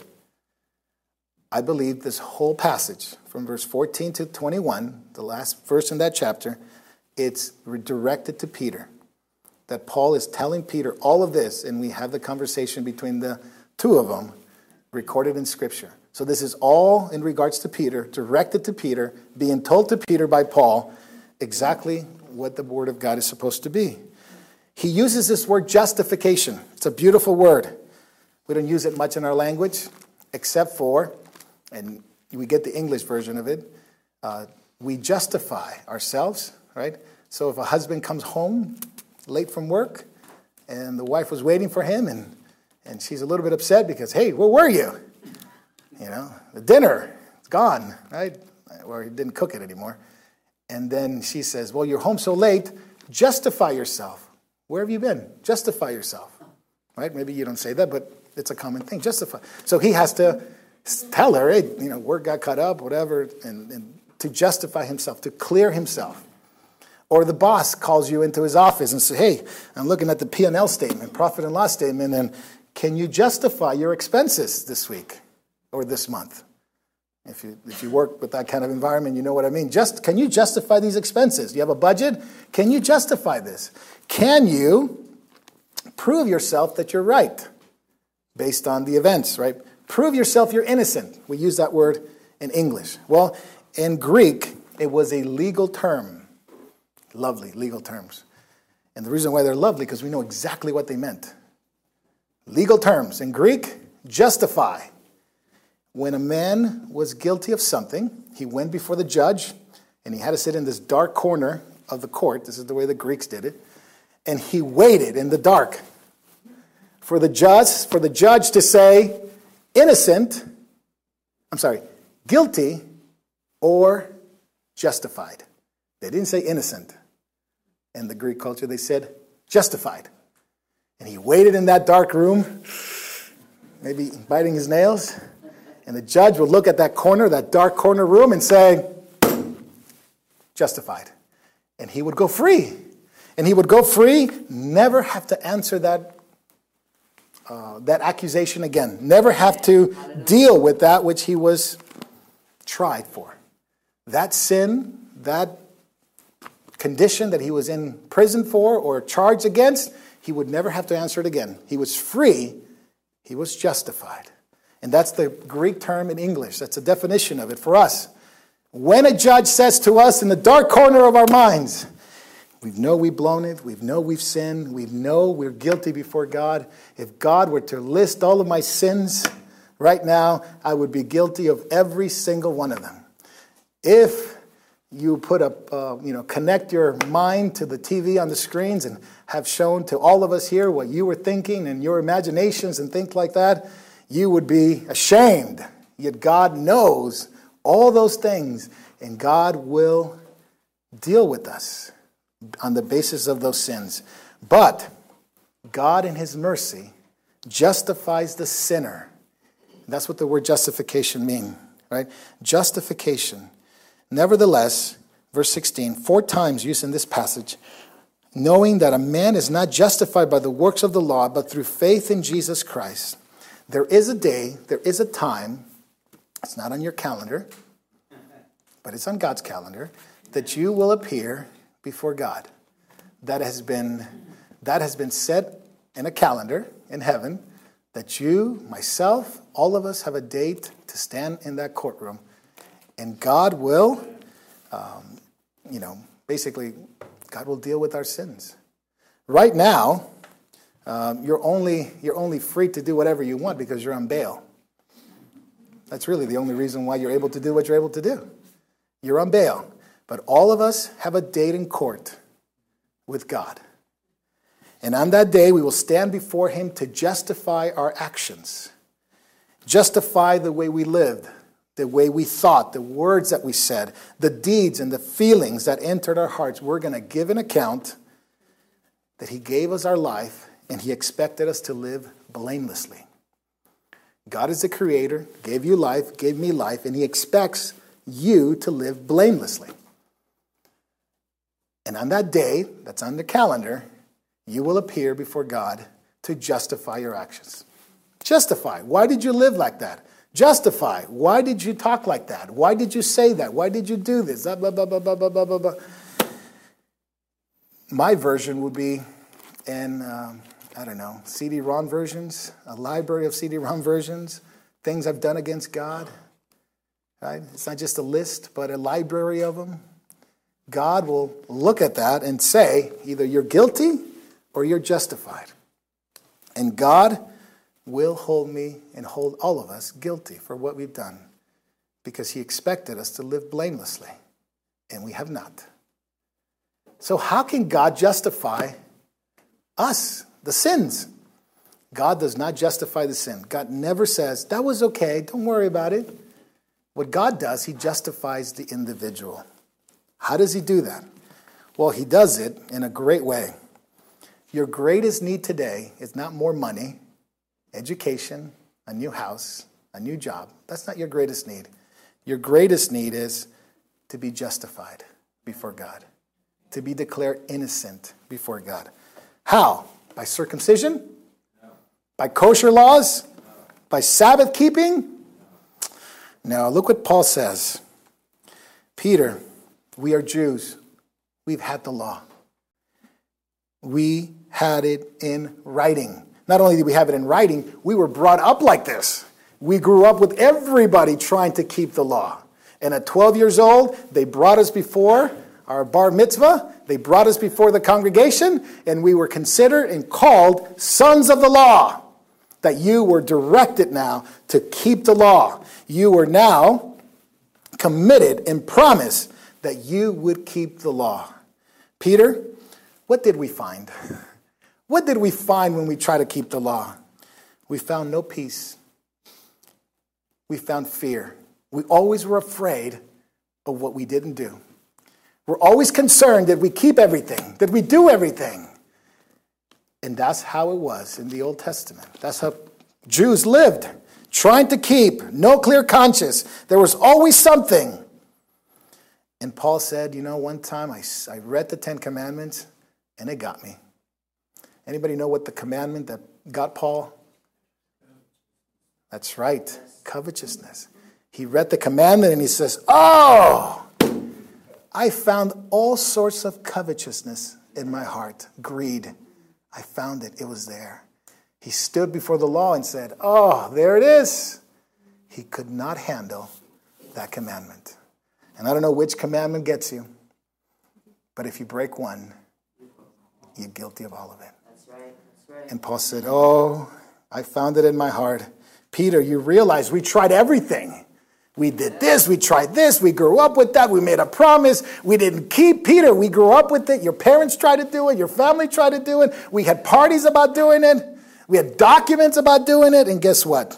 I believe this whole passage from verse fourteen to twenty-one, the last verse in that chapter, it's directed to Peter. That Paul is telling Peter all of this, and we have the conversation between the two of them recorded in Scripture. So this is all in regards to Peter, directed to Peter, being told to Peter by Paul exactly what the Word of God is supposed to be. He uses this word justification. It's a beautiful word. We don't use it much in our language, except for, and we get the English version of it, uh, we justify ourselves, right? So if a husband comes home late from work and the wife was waiting for him and, and she's a little bit upset because, hey, where were you? You know, the dinner, it's gone, right? Or he didn't cook it anymore. And then she says, well, you're home so late, justify yourself. Where have you been? Justify yourself, right? Maybe you don't say that, but it's a common thing, justify. So he has to tell her, hey, you know, work got cut up, whatever, and, and to justify himself, to clear himself. Or the boss calls you into his office and says, hey, I'm looking at the P and L statement, profit and loss statement, and can you justify your expenses this week or this month? If you if you work with that kind of environment, you know what I mean. Just can you justify these expenses? Do you have a budget? Can you justify this? Can you prove yourself that you're right based on the events, right? Prove yourself you're innocent. We use that word in English. Well, in Greek, it was a legal term. Lovely, legal terms. And the reason why they're lovely, because we know exactly what they meant. Legal terms. In Greek, justify. When a man was guilty of something, he went before the judge, and he had to sit in this dark corner of the court. This is the way the Greeks did it. And he waited in the dark for the judge, for the judge to say, innocent, I'm sorry, guilty or justified. They didn't say innocent. In the Greek culture, they said justified. And he waited in that dark room, maybe biting his nails. And the judge would look at that corner, that dark corner room, and say, justified. And he would go free. And he would go free, never have to answer that, uh, that accusation again. Never have to deal with that which he was tried for. That sin, that condition that he was in prison for or charged against, he would never have to answer it again. He was free. He was justified. And that's the Greek term in English. That's a definition of it for us. When a judge says to us in the dark corner of our minds, we know we've blown it, we know we've sinned, we know we're guilty before God. If God were to list all of my sins right now, I would be guilty of every single one of them. If you put a, uh, you know, connect your mind to the T V on the screens and have shown to all of us here what you were thinking and your imaginations and things like that, you would be ashamed. Yet God knows all those things, and God will deal with us on the basis of those sins. But God in his mercy justifies the sinner. That's what the word justification means, right? Justification. Nevertheless, verse sixteen, four times used in this passage, knowing that a man is not justified by the works of the law, but through faith in Jesus Christ. There is a day, there is a time, it's not on your calendar, but it's on God's calendar, that you will appear before God. That has been, that has been set in a calendar in heaven, that you, myself, all of us have a date to stand in that courtroom. And God will, um, you know, basically, God will deal with our sins. Right now, um, you're only you're only free to do whatever you want because you're on bail. That's really the only reason why you're able to do what you're able to do. You're on bail. But all of us have a date in court with God. And on that day, we will stand before him to justify our actions. Justify the way we lived, the way we thought, the words that we said, the deeds and the feelings that entered our hearts. We're going to give an account that he gave us our life and he expected us to live blamelessly. God is the creator, gave you life, gave me life, and he expects you to live blamelessly. And on that day, that's on the calendar, you will appear before God to justify your actions. Justify. Why did you live like that? Justify. Why did you talk like that? Why did you say that? Why did you do this? Blah, blah, blah, blah, blah, blah, blah, blah. My version would be in, um, I don't know, C D-ROM versions, a library of C D-ROM versions, things I've done against God. Right? It's not just a list, but a library of them. God will look at that and say, either you're guilty or you're justified. And God will hold me and hold all of us guilty for what we've done because he expected us to live blamelessly, and we have not. So how can God justify us, the sins? God does not justify the sin. God never says, that was okay, don't worry about it. What God does, he justifies the individual. How does he do that? Well, he does it in a great way. Your greatest need today is not more money, education, a new house, a new job. That's not your greatest need. Your greatest need is to be justified before God, to be declared innocent before God. How? By circumcision? No. By kosher laws? No. By Sabbath keeping? Now, look what Paul says. Peter, we are Jews. We've had the law. We had it in writing. Not only did we have it in writing, we were brought up like this. We grew up with everybody trying to keep the law. And at twelve years old, they brought us before our bar mitzvah. They brought us before the congregation, and we were considered and called sons of the law. That you were directed now to keep the law. You were now committed and promised that you would keep the law. Peter, what did we find? What did we find when we tried to keep the law? We found no peace. We found fear. We always were afraid of what we didn't do. We're always concerned that we keep everything, that we do everything. And that's how it was in the Old Testament. That's how Jews lived, trying to keep, no clear conscience. There was always something. And Paul said, you know, one time I, I read the Ten Commandments, and it got me. Anybody know what the commandment that got Paul? That's right, covetousness. He read the commandment and he says, oh, I found all sorts of covetousness in my heart, greed. I found it, it was there. He stood before the law and said, oh, there it is. He could not handle that commandment. And I don't know which commandment gets you, but if you break one, you're guilty of all of it. That's right. That's right. And Paul said, oh, I found it in my heart. Peter, you realize we tried everything. We did this, we tried this, we grew up with that, we made a promise, we didn't keep. Peter, we grew up with it. Your parents tried to do it, your family tried to do it. We had parties about doing it. We had documents about doing it. And guess what?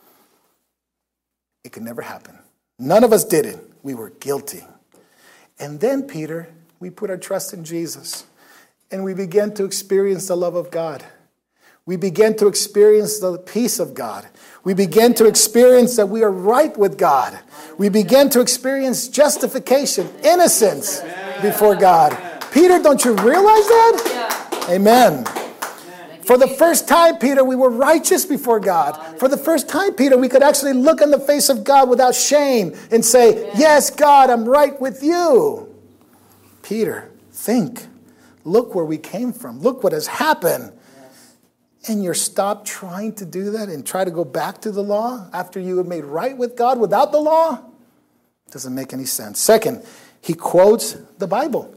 It could never happen. None of us did it. We were guilty. And then, Peter, we put our trust in Jesus. And we began to experience the love of God. We began to experience the peace of God. We began to experience that we are right with God. We began to experience justification, innocence before God. Peter, don't you realize that? Yeah. Amen. Amen. For the first time, Peter, we were righteous before God. For the first time, Peter, we could actually look in the face of God without shame and say, Amen. yes, God, I'm right with you. Peter, think. Look where we came from. Look what has happened. Yes. And you're stopped trying to do that and try to go back to the law after you were made right with God without the law? Doesn't make any sense. Second, he quotes the Bible.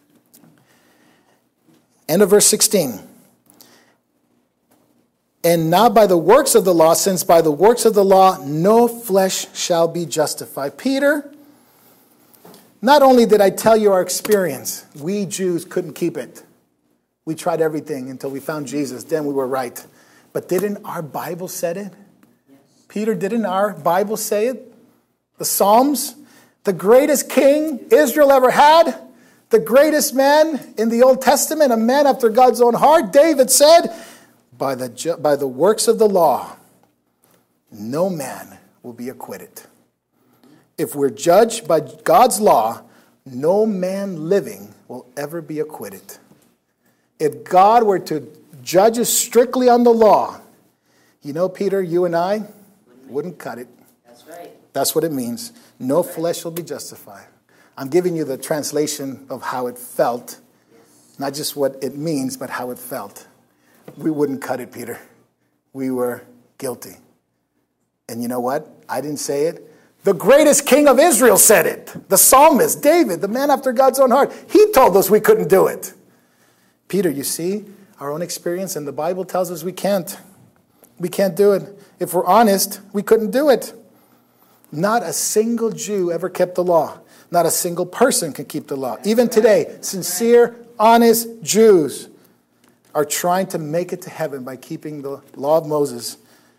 End of verse sixteen. And not by the works of the law, since by the works of the law no flesh shall be justified. Peter, not only did I tell you our experience, we Jews couldn't keep it. We tried everything until we found Jesus. Then we were right. But didn't our Bible say it? Yes. Peter, didn't our Bible say it? The Psalms, the greatest king Israel ever had, the greatest man in the Old Testament, a man after God's own heart, David said, by the, ju- by the works of the law, no man will be acquitted. If we're judged by God's law, no man living will ever be acquitted. If God were to judge us strictly on the law, you know, Peter, you and I wouldn't cut it. That's right. That's what it means. No flesh will be justified. I'm giving you the translation of how it felt, not just what it means, but how it felt. We wouldn't cut it, Peter. We were guilty. And you know what? I didn't say it. The greatest king of Israel said it. The psalmist, David, the man after God's own heart. He told us we couldn't do it. Peter, you see, our own experience, and the Bible tells us we can't. We can't do it. If we're honest, we couldn't do it. Not a single Jew ever kept the law. Not a single person can keep the law. Even today, sincere, honest Jews are trying to make it to heaven by keeping the law of Moses.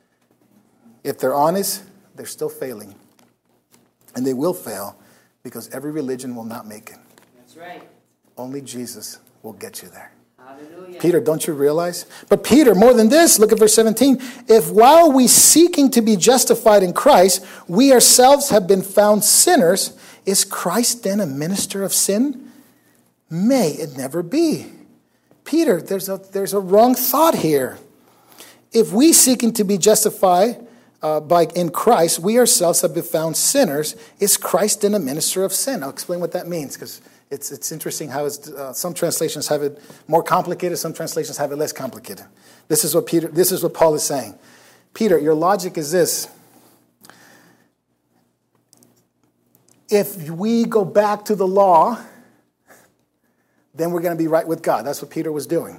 If they're honest, they're still failing. And they will fail because every religion will not make it. That's right. Only Jesus will get you there. Hallelujah. Peter, don't you realize? But Peter, more than this, look at verse seventeen. If while we seeking to be justified in Christ, we ourselves have been found sinners, is Christ then a minister of sin? May it never be. Peter, there's a, there's a wrong thought here. If we seeking to be justified uh, by in Christ, we ourselves have been found sinners, is Christ then a minister of sin? I'll explain what that means, because It's it's interesting how it's, uh, some translations have it more complicated, some translations have it less complicated. This is what Peter. This is what Paul is saying. Peter, your logic is this: if we go back to the law, then we're going to be right with God. That's what Peter was doing.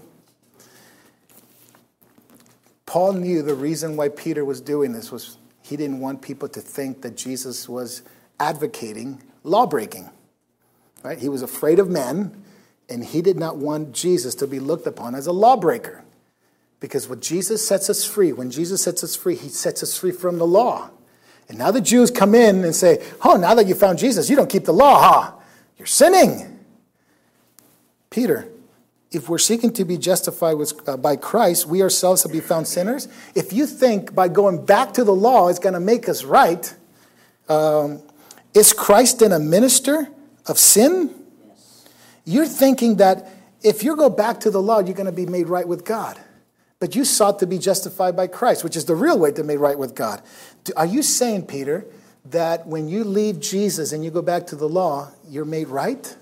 Paul knew the reason why Peter was doing this was he didn't want people to think that Jesus was advocating law breaking. Right? He was afraid of men, and he did not want Jesus to be looked upon as a lawbreaker. Because when Jesus sets us free, when Jesus sets us free, he sets us free from the law. And now the Jews come in and say, oh, now that you found Jesus, you don't keep the law, huh? You're sinning. Peter, if we're seeking to be justified with, uh, by Christ, we ourselves have been found sinners. If you think by going back to the law is going to make us right, um, is Christ then a minister of sin? Yes. You're thinking that if you go back to the law, you're going to be made right with God. But you sought to be justified by Christ, which is the real way to be made right with God. Are you saying, Peter, that when you leave Jesus and you go back to the law, you're made right?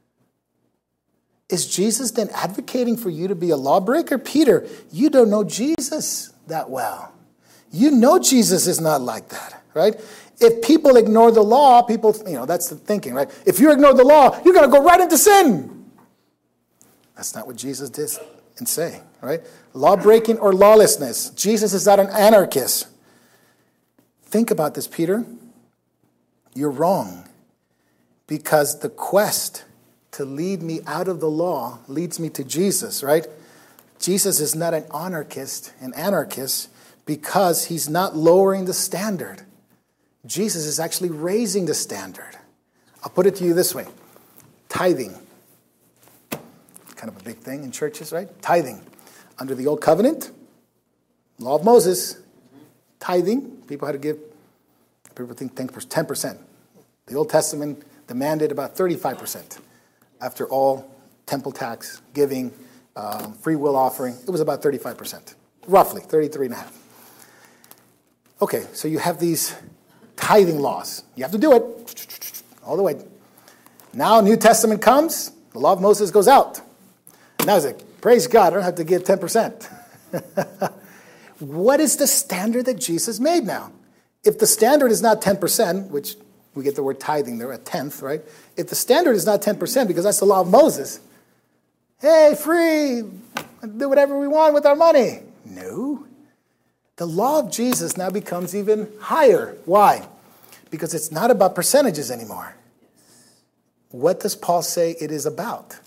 Is Jesus then advocating for you to be a lawbreaker? Peter, you don't know Jesus that well. You know Jesus is not like that, right? If people ignore the law, people, you know, that's the thinking, right? If you ignore the law, you're going to go right into sin. That's not what Jesus did and say, right? Law breaking or lawlessness. Jesus is not an anarchist. Think about this, Peter. You're wrong. Because the quest to lead me out of the law leads me to Jesus, right? Jesus is not an anarchist, an anarchist, because he's not lowering the standard. Jesus is actually raising the standard. I'll put it to you this way. Tithing. Kind of a big thing in churches, right? Tithing. Under the old covenant, law of Moses, tithing, people had to give, people think ten percent. The Old Testament demanded about thirty-five percent after all temple tax, giving, um, free will offering. It was about thirty-five percent, roughly, thirty-three and a half. Okay, so you have these tithing laws. You have to do it all the way. Now New Testament comes, the law of Moses goes out. Now it's like, praise God, I don't have to give ten percent. What is the standard that Jesus made now? If the standard is not ten percent, which we get the word tithing there, a tenth, right? If the standard is not ten percent, because that's the law of Moses, hey, free, do whatever we want with our money. No. The law of Jesus now becomes even higher. Why? Because it's not about percentages anymore. What does Paul say it is about?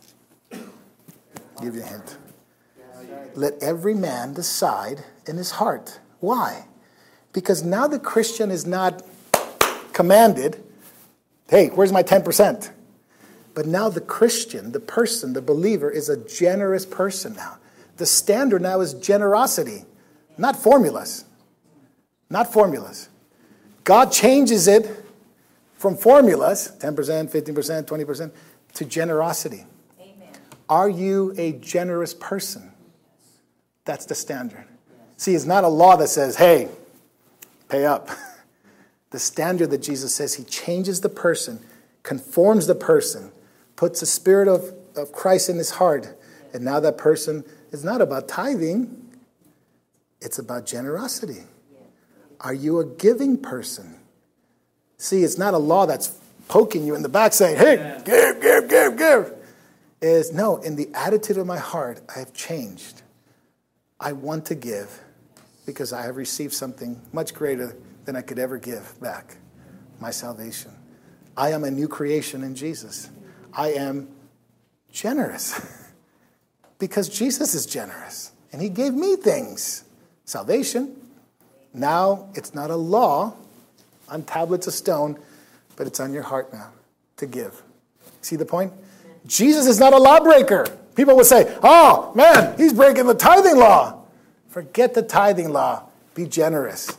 I'll give you a hint. Let every man decide in his heart. Why? Because now the Christian is not commanded, hey, where's my ten percent? But now the Christian, the person, the believer, is a generous person now. The standard now is generosity, not formulas. Not formulas. God changes it from formulas, ten percent, fifteen percent, twenty percent, to generosity. Amen. Are you a generous person? That's the standard. See, it's not a law that says, hey, pay up. The standard that Jesus says, he changes the person, conforms the person, puts the spirit of, of Christ in his heart. And now that person is not about tithing. It's about generosity. Are you a giving person? See, it's not a law that's poking you in the back saying, hey, give, give, give, give. It's, no, in the attitude of my heart, I have changed. I want to give because I have received something much greater than I could ever give back, my salvation. I am a new creation in Jesus. I am generous because Jesus is generous and he gave me things. Salvation. Now it's not a law on tablets of stone, but it's on your heart now to give. See the point? Jesus is not a lawbreaker. People will say, oh, man, he's breaking the tithing law. Forget the tithing law. Be generous.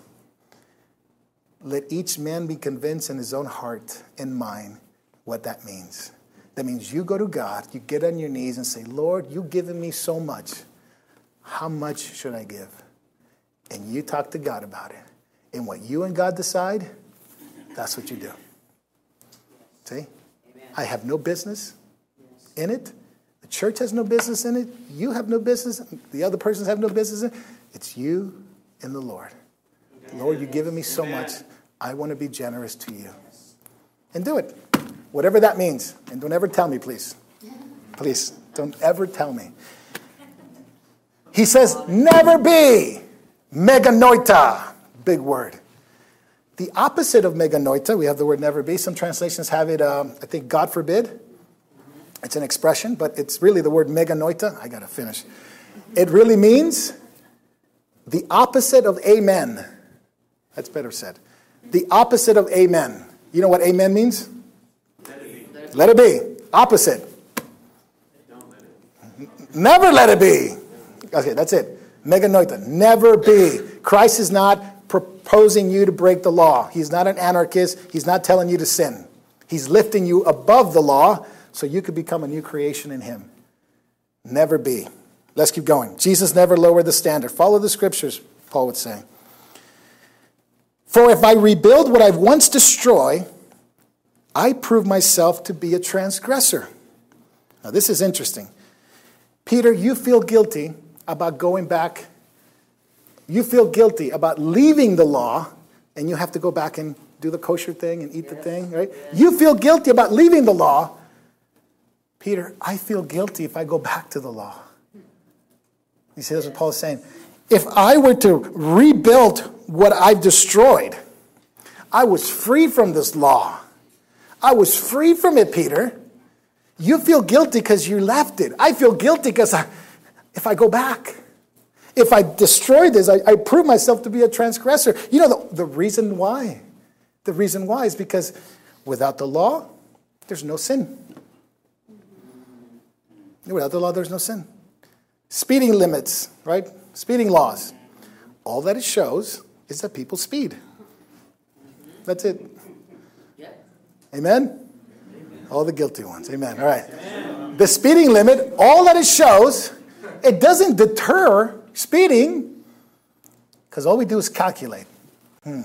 Let each man be convinced in his own heart and mind what that means. That means you go to God, you get on your knees and say, Lord, you've given me so much. How much should I give? And you talk to God about it. And what you and God decide, that's what you do. See? Amen. I have no business in it. The church has no business in it. You have no business. The other persons have no business in it. It's you and the Lord. Amen. Lord, you've given me so Amen. much. I want to be generous to you. And do it. Whatever that means. And don't ever tell me, please. Please, don't ever tell me. He says, never be. Meganoita, big word. The opposite of meganoita, we have the word never be. Some translations have it, um, I think, God forbid. It's an expression, but it's really the word meganoita. I got to finish. It really means the opposite of amen. That's better said. The opposite of amen. You know what amen means? Let it be. Let it be. Opposite. Don't let it. Never let it be. Okay, that's it. Meganoita, never be. Christ is not proposing you to break the law. He's not an anarchist. He's not telling you to sin. He's lifting you above the law so you could become a new creation in him. Never be. Let's keep going. Jesus never lowered the standard. Follow the scriptures, Paul would say. For if I rebuild what I've once destroyed, I prove myself to be a transgressor. Now this is interesting. Peter, you feel guilty about going back. You feel guilty about leaving the law, and you have to go back and do the kosher thing and eat yes. the thing, right? Yes. You feel guilty about leaving the law. Peter, I feel guilty if I go back to the law. You see, that's what Paul is saying. If I were to rebuild what I've destroyed, I was free from this law. I was free from it, Peter. You feel guilty because you left it. I feel guilty because I... If I go back, if I destroy this, I, I prove myself to be a transgressor. You know the, the reason why? The reason why is because without the law, there's no sin. Without the law, there's no sin. Speeding limits, right? Speeding laws. All that it shows is that people speed. That's it. Amen? Amen? All the guilty ones. Amen. All right. Amen. The speeding limit, all that it shows, it doesn't deter speeding, because all we do is calculate. Hmm.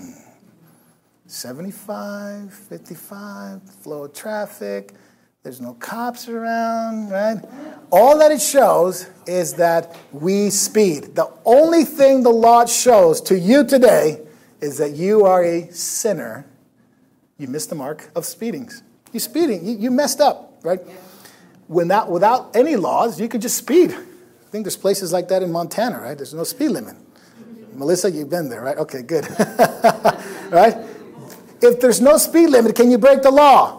seventy-five, fifty-five, flow of traffic, there's no cops around, right? All that it shows is that we speed. The only thing the law shows to you today is that you are a sinner. You missed the mark of speedings. You speeding, you, you messed up, right? Without, without any laws, you could just speed. I think there's places like that in Montana, right? There's no speed limit. Melissa, you've been there, right? Okay, good. Right? If there's no speed limit, can you break the law?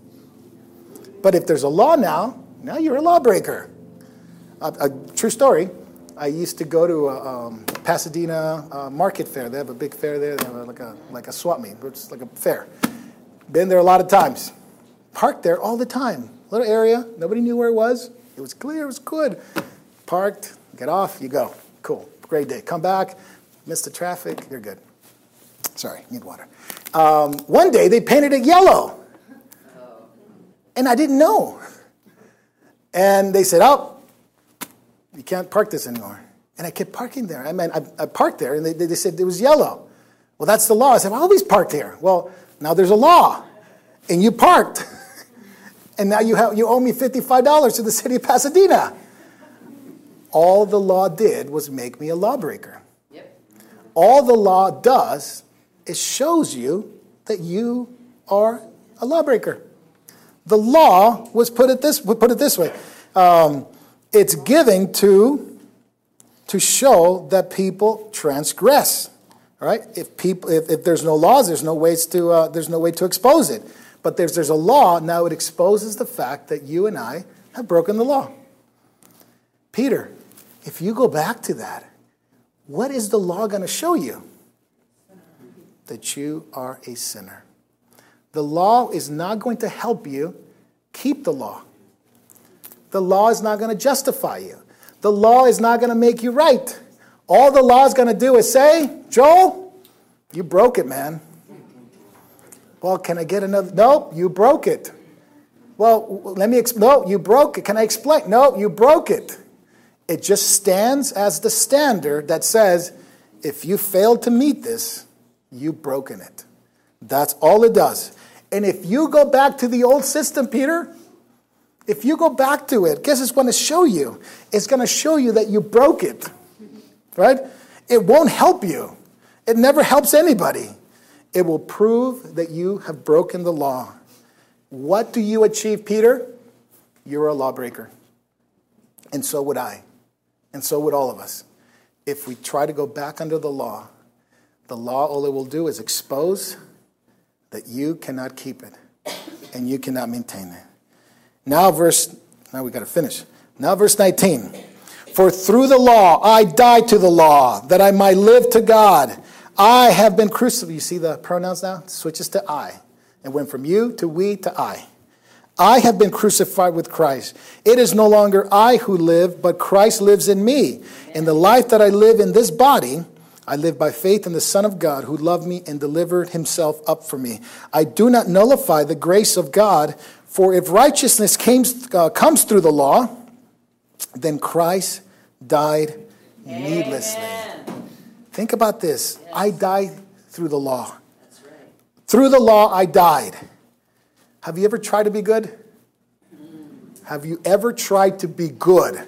But if there's a law now, now you're a lawbreaker. A, a true story. I used to go to a um, Pasadena uh, market fair. They have a big fair there. They have a, like a like a swap meet, but it's like a fair. Been there a lot of times. Parked there all the time. Little area. Nobody knew where it was. It was clear. It was good. Parked. Get off. You go. Cool. Great day. Come back. Miss the traffic. You're good. Sorry. Need water. Um, one day they painted it yellow. And I didn't know. And they said, oh, you can't park this anymore. And I kept parking there. I mean, I, I parked there, and they, they said it was yellow. Well, that's the law. I said, well, I always parked here. Well, now there's a law, and you parked. And now you, have, you owe me fifty-five dollars to the city of Pasadena. All the law did was make me a lawbreaker. Yep. All the law does is shows you that you are a lawbreaker. The law was put it this put it this way. Um, it's given to to show that people transgress. All right. If people if, if there's no laws, there's no ways to uh, there's no way to expose it. But there's there's a law now. It exposes the fact that you and I have broken the law. Peter, if you go back to that, what is the law going to show you? That you are a sinner. The law is not going to help you keep the law. The law is not going to justify you. The law is not going to make you right. All the law is going to do is say, Joel, you broke it, man. Well, can I get another? No, you broke it. Well, let me explain. No, you broke it. Can I explain? No, you broke it. It just stands as the standard that says, if you failed to meet this, you've broken it. That's all it does. And if you go back to the old system, Peter, if you go back to it, guess it's going to show you. It's going to show you that you broke it, right? It won't help you. It never helps anybody. It will prove that you have broken the law. What do you achieve, Peter? You're a lawbreaker. And so would I. And so would all of us. If we try to go back under the law, the law, all it will do is expose that you cannot keep it and you cannot maintain it. Now verse, now we got to finish. Now verse nineteen. For through the law I died to the law, that I might live to God. I have been crucified. You see the pronouns now? It switches to I. It went from you to we to I. I have been crucified with Christ. It is no longer I who live, but Christ lives in me. In the life that I live in this body, I live by faith in the Son of God who loved me and delivered himself up for me. I do not nullify the grace of God, for if righteousness came, uh, comes through the law, then Christ died needlessly. Amen. Think about this. Yes. I died through the law. That's right. Through the law, I died. Have you ever tried to be good? Mm. Have you ever tried to be good?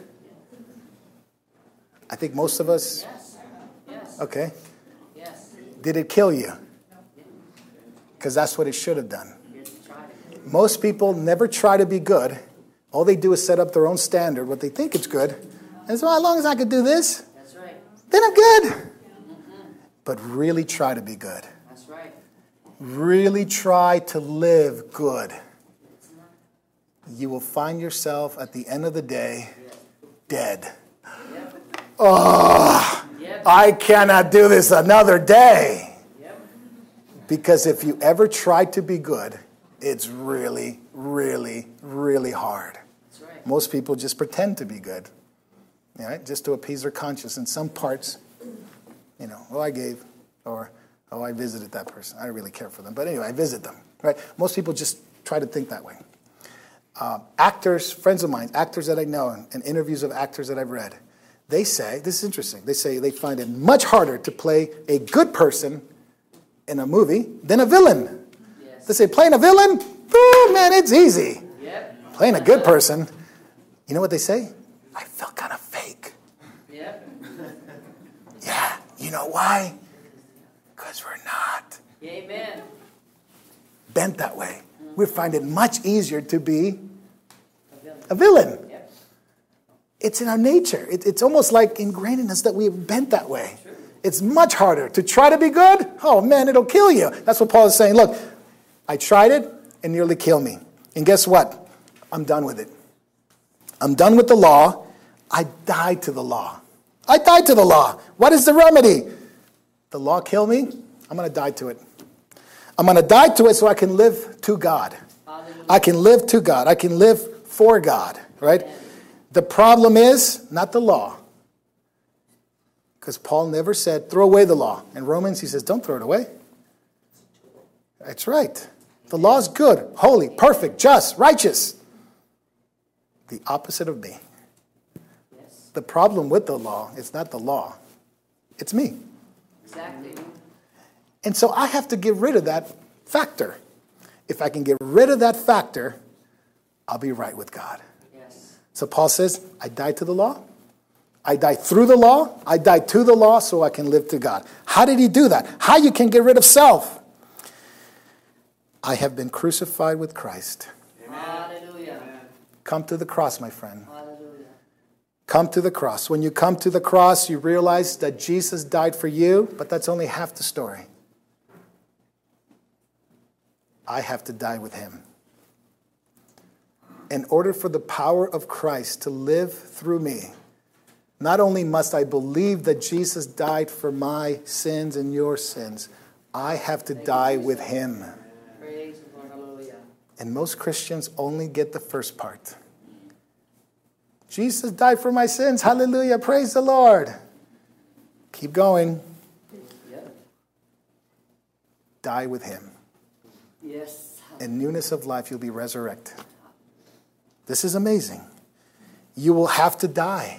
I think most of us... Yes. Okay. Yes. Did it kill you? Because that's what it should have done. Most people never try to be good. All they do is set up their own standard, what they think is good. And so as long as I could do this, that's right, then I'm good. Mm-hmm. But really try to be good. That's right. Really try to live good. You will find yourself at the end of the day dead. Yep. Oh. I cannot do this another day. Yep. Because if you ever try to be good, it's really, really, really hard. That's right. Most people just pretend to be good, right? Just to appease their conscience. In some parts, you know, oh, I gave, or oh, I visited that person. I don't really care for them. But anyway, I visit them, right? Most people just try to think that way. uh, actors, friends of mine, actors that I know, and, and interviews of actors that I've read, they say, this is interesting, they say they find it much harder to play a good person in a movie than a villain. Yes. They say playing a villain, oh man, it's easy. Yep. Playing a good person, you know what they say? I felt kind of fake. Yep. Yeah, you know why? Because we're not Amen. bent that way. We find it much easier to be A villain. a villain. Yep. It's in our nature. It, it's almost like ingrained in us that we're bent that way. It's much harder to try to be good. Oh man, it'll kill you. That's what Paul is saying. Look, I tried it and nearly killed me. And guess what? I'm done with it. I'm done with the law. I died to the law. I died to the law. What is the remedy? The law killed me. I'm going to die to it. I'm going to die to it so I can live to God. Hallelujah. I can live to God. I can live for God, right? The problem is not the law. Because Paul never said, throw away the law. In Romans, he says, don't throw it away. That's right. The law is good, holy, perfect, just, righteous. The opposite of me. Yes. The problem with the law is not the law. It's me. Exactly. And so I have to get rid of that factor. If I can get rid of that factor, I'll be right with God. Yes. So Paul says, I died to the law. I died through the law. I died to the law so I can live to God. How did he do that? How you can get rid of self? I have been crucified with Christ. Amen. Hallelujah. Come to the cross, my friend. Hallelujah. Come to the cross. When you come to the cross, you realize that Jesus died for you, but that's only half the story. I have to die with him. In order for the power of Christ to live through me, not only must I believe that Jesus died for my sins and your sins, I have to die with him. Praise the Lord. Hallelujah. And most Christians only get the first part. Jesus died for my sins. Hallelujah. Praise the Lord. Keep going. Yep. Die with him. Yes. In newness of life, you'll be resurrected. This is amazing. You will have to die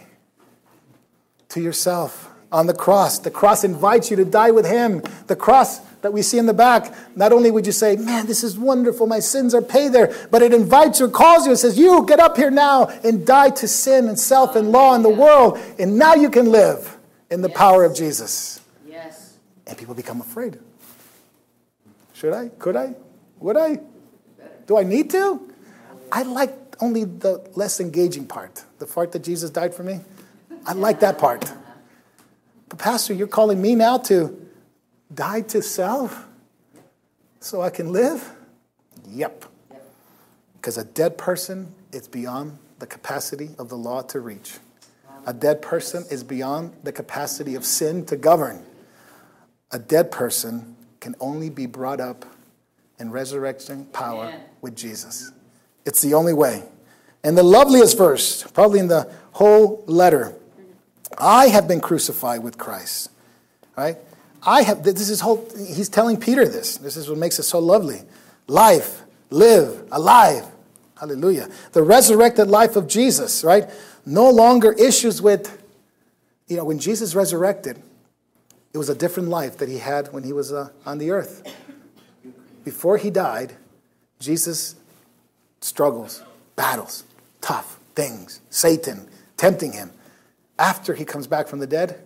to yourself on the cross. The cross invites you to die with him. The cross that we see in the back, not only would you say, man, this is wonderful, my sins are paid there, but it invites you, calls you, and says, you get up here now and die to sin and self and law and the world, and now you can live in the Yes. power of Jesus. Yes. And people become afraid. Should I? Could I? Would I? Do I need to? I like only the less engaging part, the part that Jesus died for me. I like that part. But Pastor, you're calling me now to die to self so I can live? Yep. Because a dead person is beyond the capacity of the law to reach. A dead person is beyond the capacity of sin to govern. A dead person can only be brought up in resurrection power Amen. with Jesus. It's the only way. And the loveliest verse, probably in the whole letter, I have been crucified with Christ. Right? I have, this is whole, he's telling Peter this. This is what makes it so lovely. Life, live, alive. Hallelujah. The resurrected life of Jesus, right? No longer issues with, you know, when Jesus resurrected, it was a different life that he had when he was uh, on the earth. Before he died, Jesus struggles, battles, tough things, Satan tempting him. After he comes back from the dead,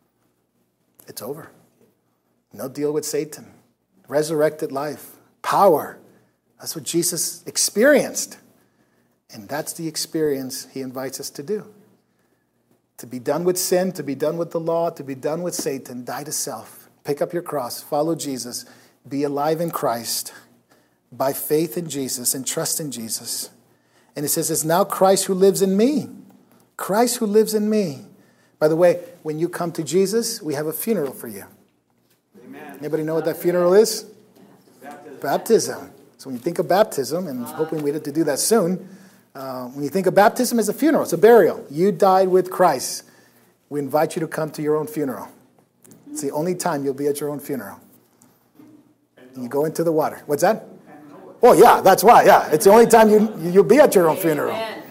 it's over. No deal with Satan. Resurrected life, power. That's what Jesus experienced. And that's the experience he invites us to do. To be done with sin, to be done with the law, to be done with Satan, die to self. Pick up your cross, follow Jesus, be alive in Christ by faith in Jesus and trust in Jesus. And it says, it's now Christ who lives in me. Christ who lives in me. By the way, when you come to Jesus, we have a funeral for you. Amen. Anybody know what that funeral is? Baptism. Baptism. So when you think of baptism, and I'm hoping we get to do that soon, uh, when you think of baptism, it's a funeral, it's a burial. You died with Christ. We invite you to come to your own funeral. It's the only time you'll be at your own funeral. And you go into the water. What's that? And know it. Well, yeah, that's why. Yeah, it's the only time you, you'll be at your own funeral. Amen.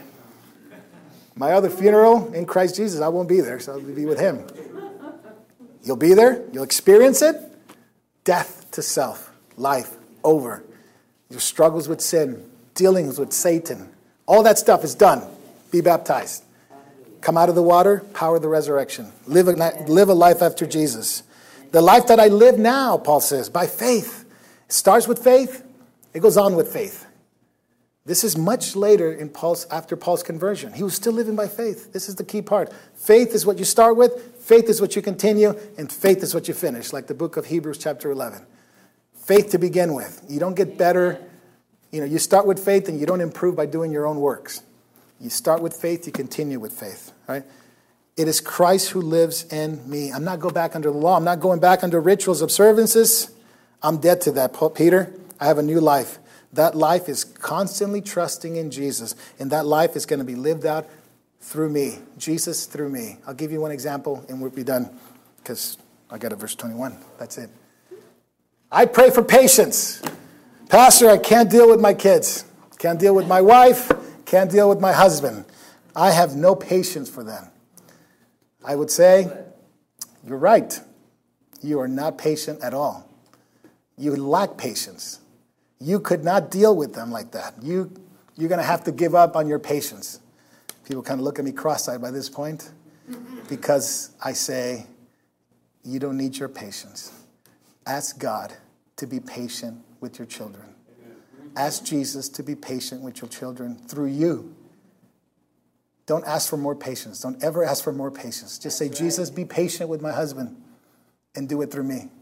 My other funeral in Christ Jesus, I won't be there, so I'll be with him. You'll be there. You'll experience it. Death to self. Life over. Your struggles with sin. Dealings with Satan. All that stuff is done. Be baptized. Come out of the water. Power of the resurrection. Live a, live a life after Jesus. The life that I live now, Paul says, by faith. It starts with faith. It goes on with faith. This is much later in Paul's, after Paul's conversion. He was still living by faith. This is the key part. Faith is what you start with. Faith is what you continue. And faith is what you finish. Like the book of Hebrews chapter eleven. Faith to begin with. You don't get better. You know, you start with faith and you don't improve by doing your own works. You start with faith. You continue with faith. Right? It is Christ who lives in me. I'm not going back under the law. I'm not going back under rituals, observances. I'm dead to that, Peter. I have a new life. That life is constantly trusting in Jesus. And that life is going to be lived out through me. Jesus through me. I'll give you one example and we'll be done. Because I got a verse twenty-one. That's it. I pray for patience. Pastor, I can't deal with my kids. Can't deal with my wife. Can't deal with my husband. I have no patience for them. I would say, you're right. You are not patient at all. You lack patience. You could not deal with them like that. You, you're going to have to give up on your patience. People kind of look at me cross-eyed by this point because I say, you don't need your patience. Ask God to be patient with your children. Ask Jesus to be patient with your children through you. Don't ask for more patience. Don't ever ask for more patience. Just say, Jesus, be patient with my husband and do it through me.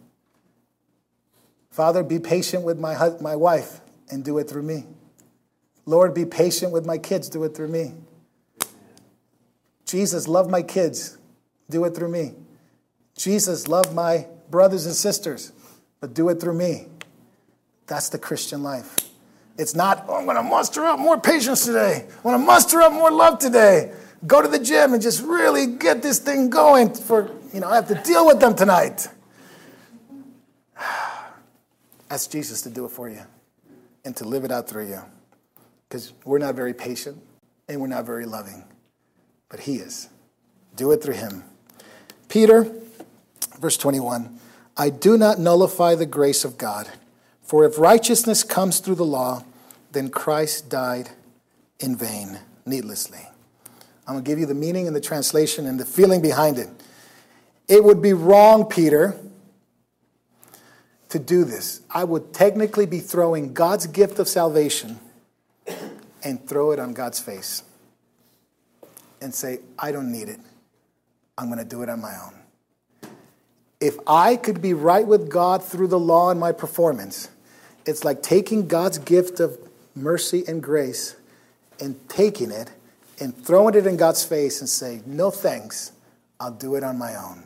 Father, be patient with my hus- my wife and do it through me. Lord, be patient with my kids. Do it through me. Jesus, love my kids. Do it through me. Jesus, love my brothers and sisters, but do it through me. That's the Christian life. It's not, oh, I'm going to muster up more patience today. I want to muster up more love today. Go to the gym and just really get this thing going for, you know, I have to deal with them tonight. Ask Jesus to do it for you and to live it out through you. Because we're not very patient and we're not very loving. But he is. Do it through him. Peter, verse twenty-one, I do not nullify the grace of God. For if righteousness comes through the law, then Christ died in vain, needlessly. I'm going to give you the meaning and the translation and the feeling behind it. It would be wrong, Peter, to do this. I would technically be throwing God's gift of salvation and throw it on God's face and say, I don't need it. I'm going to do it on my own. If I could be right with God through the law and my performance, it's like taking God's gift of mercy and grace and taking it and throwing it in God's face and saying, no thanks, I'll do it on my own.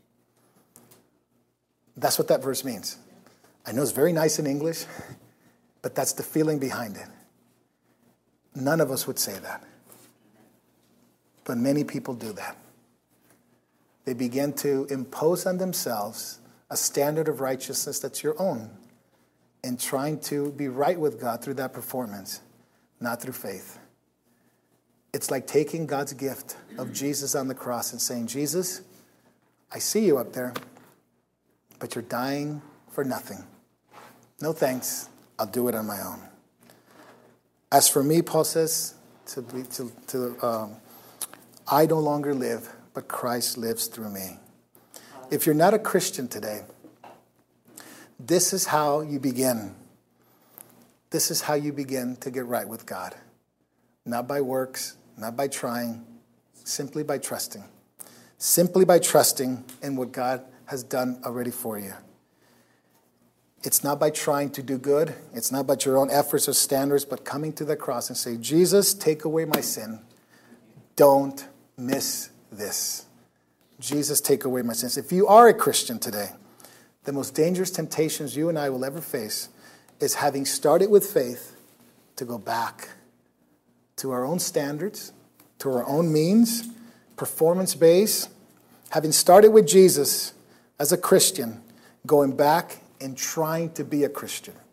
That's what that verse means. I know it's very nice in English, but that's the feeling behind it. None of us would say that. But many people do that. They begin to impose on themselves a standard of righteousness that's your own and trying to be right with God through that performance, not through faith. It's like taking God's gift of Jesus on the cross and saying, Jesus, I see you up there, but you're dying for nothing. No thanks. I'll do it on my own. As for me, Paul says, to, be, to, to um, I no longer live, but Christ lives through me. If you're not a Christian today, this is how you begin. This is how you begin to get right with God. Not by works, not by trying, simply by trusting. Simply by trusting in what God has done already for you. It's not by trying to do good. It's not by your own efforts or standards, but coming to the cross and say, Jesus, take away my sin. Don't miss this. Jesus, take away my sins. If you are a Christian today, the most dangerous temptations you and I will ever face is having started with faith to go back to our own standards, to our own means, performance-based, having started with Jesus as a Christian, going back and trying to be a Christian.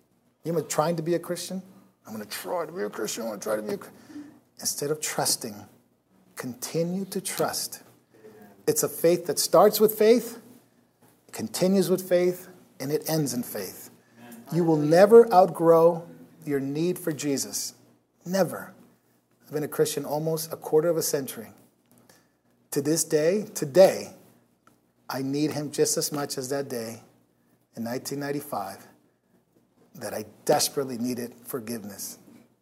You know, trying to be a Christian? I'm going to try to be a Christian. I'm going to try to be a Christian. Instead of trusting, continue to trust. It's a faith that starts with faith, continues with faith, and it ends in faith. You will never outgrow your need for Jesus. Never. I've been a Christian almost a quarter of a century. To this day, today, I need him just as much as that day in nineteen ninety-five that I desperately needed forgiveness.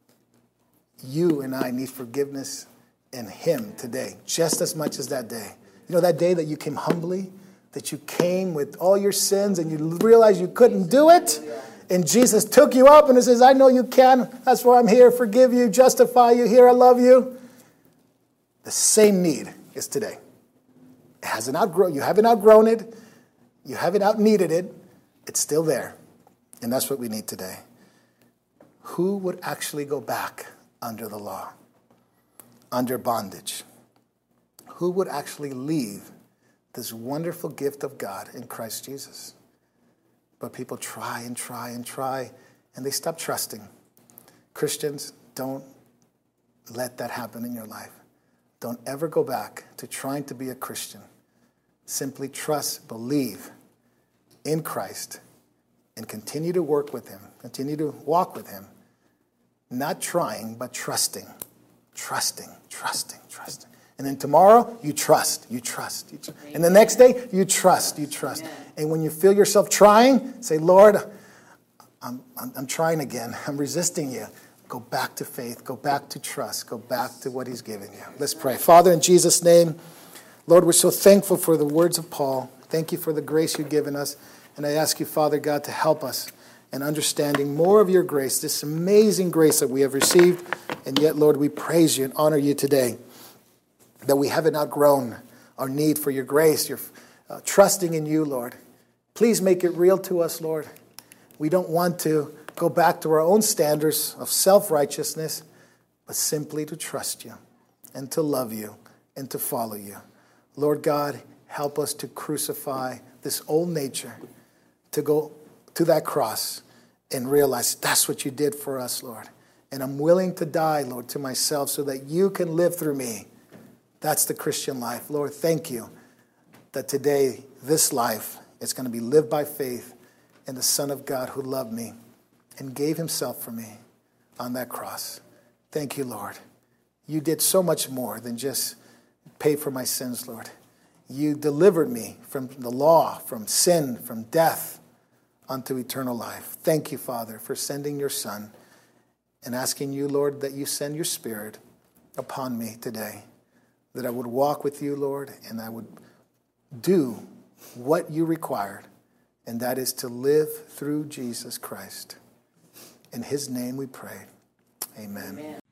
You and I need forgiveness in him today, just as much as that day. You know, that day that you came humbly, that you came with all your sins and you realized you couldn't do it, and Jesus took you up and he says, I know you can. That's why I'm here. Forgive you, justify you. Here, I love you. The same need is today. It hasn't outgrown. You haven't outgrown it. You haven't outneeded it. It's still there. And that's what we need today. Who would actually go back under the law, under bondage? Who would actually leave this wonderful gift of God in Christ Jesus? But people try and try and try, and they stop trusting. Christians, don't let that happen in your life. Don't ever go back to trying to be a Christian. Simply trust, believe in Christ, and continue to work with him. Continue to walk with him. Not trying, but trusting. Trusting, trusting, trusting. And then tomorrow, you trust, you trust. You trust. And the next day, you trust, you trust. Amen. And when you feel yourself trying, say, Lord, I'm, I'm, I'm trying again. I'm resisting you. Go back to faith. Go back to trust. Go back to what he's given you. Let's pray. Father, in Jesus' name, Lord, we're so thankful for the words of Paul. Thank you for the grace you've given us. And I ask you, Father God, to help us in understanding more of your grace, this amazing grace that we have received. And yet, Lord, we praise you and honor you today, that we haven't outgrown our need for your grace, your uh, trusting in you, Lord. Please make it real to us, Lord. We don't want to go back to our own standards of self-righteousness, but simply to trust you and to love you and to follow you. Lord God, help us to crucify this old nature, to go to that cross and realize that's what you did for us, Lord. And I'm willing to die, Lord, to myself so that you can live through me. That's the Christian life. Lord, thank you that today, this life is going to be lived by faith in the Son of God who loved me and gave himself for me on that cross. Thank you, Lord. You did so much more than just pay for my sins, Lord. You delivered me from the law, from sin, from death, unto eternal life. Thank you, Father, for sending your Son and asking you, Lord, that you send your Spirit upon me today, that I would walk with you, Lord, and I would do what you required, and that is to live through Jesus Christ. In his name we pray. Amen. Amen.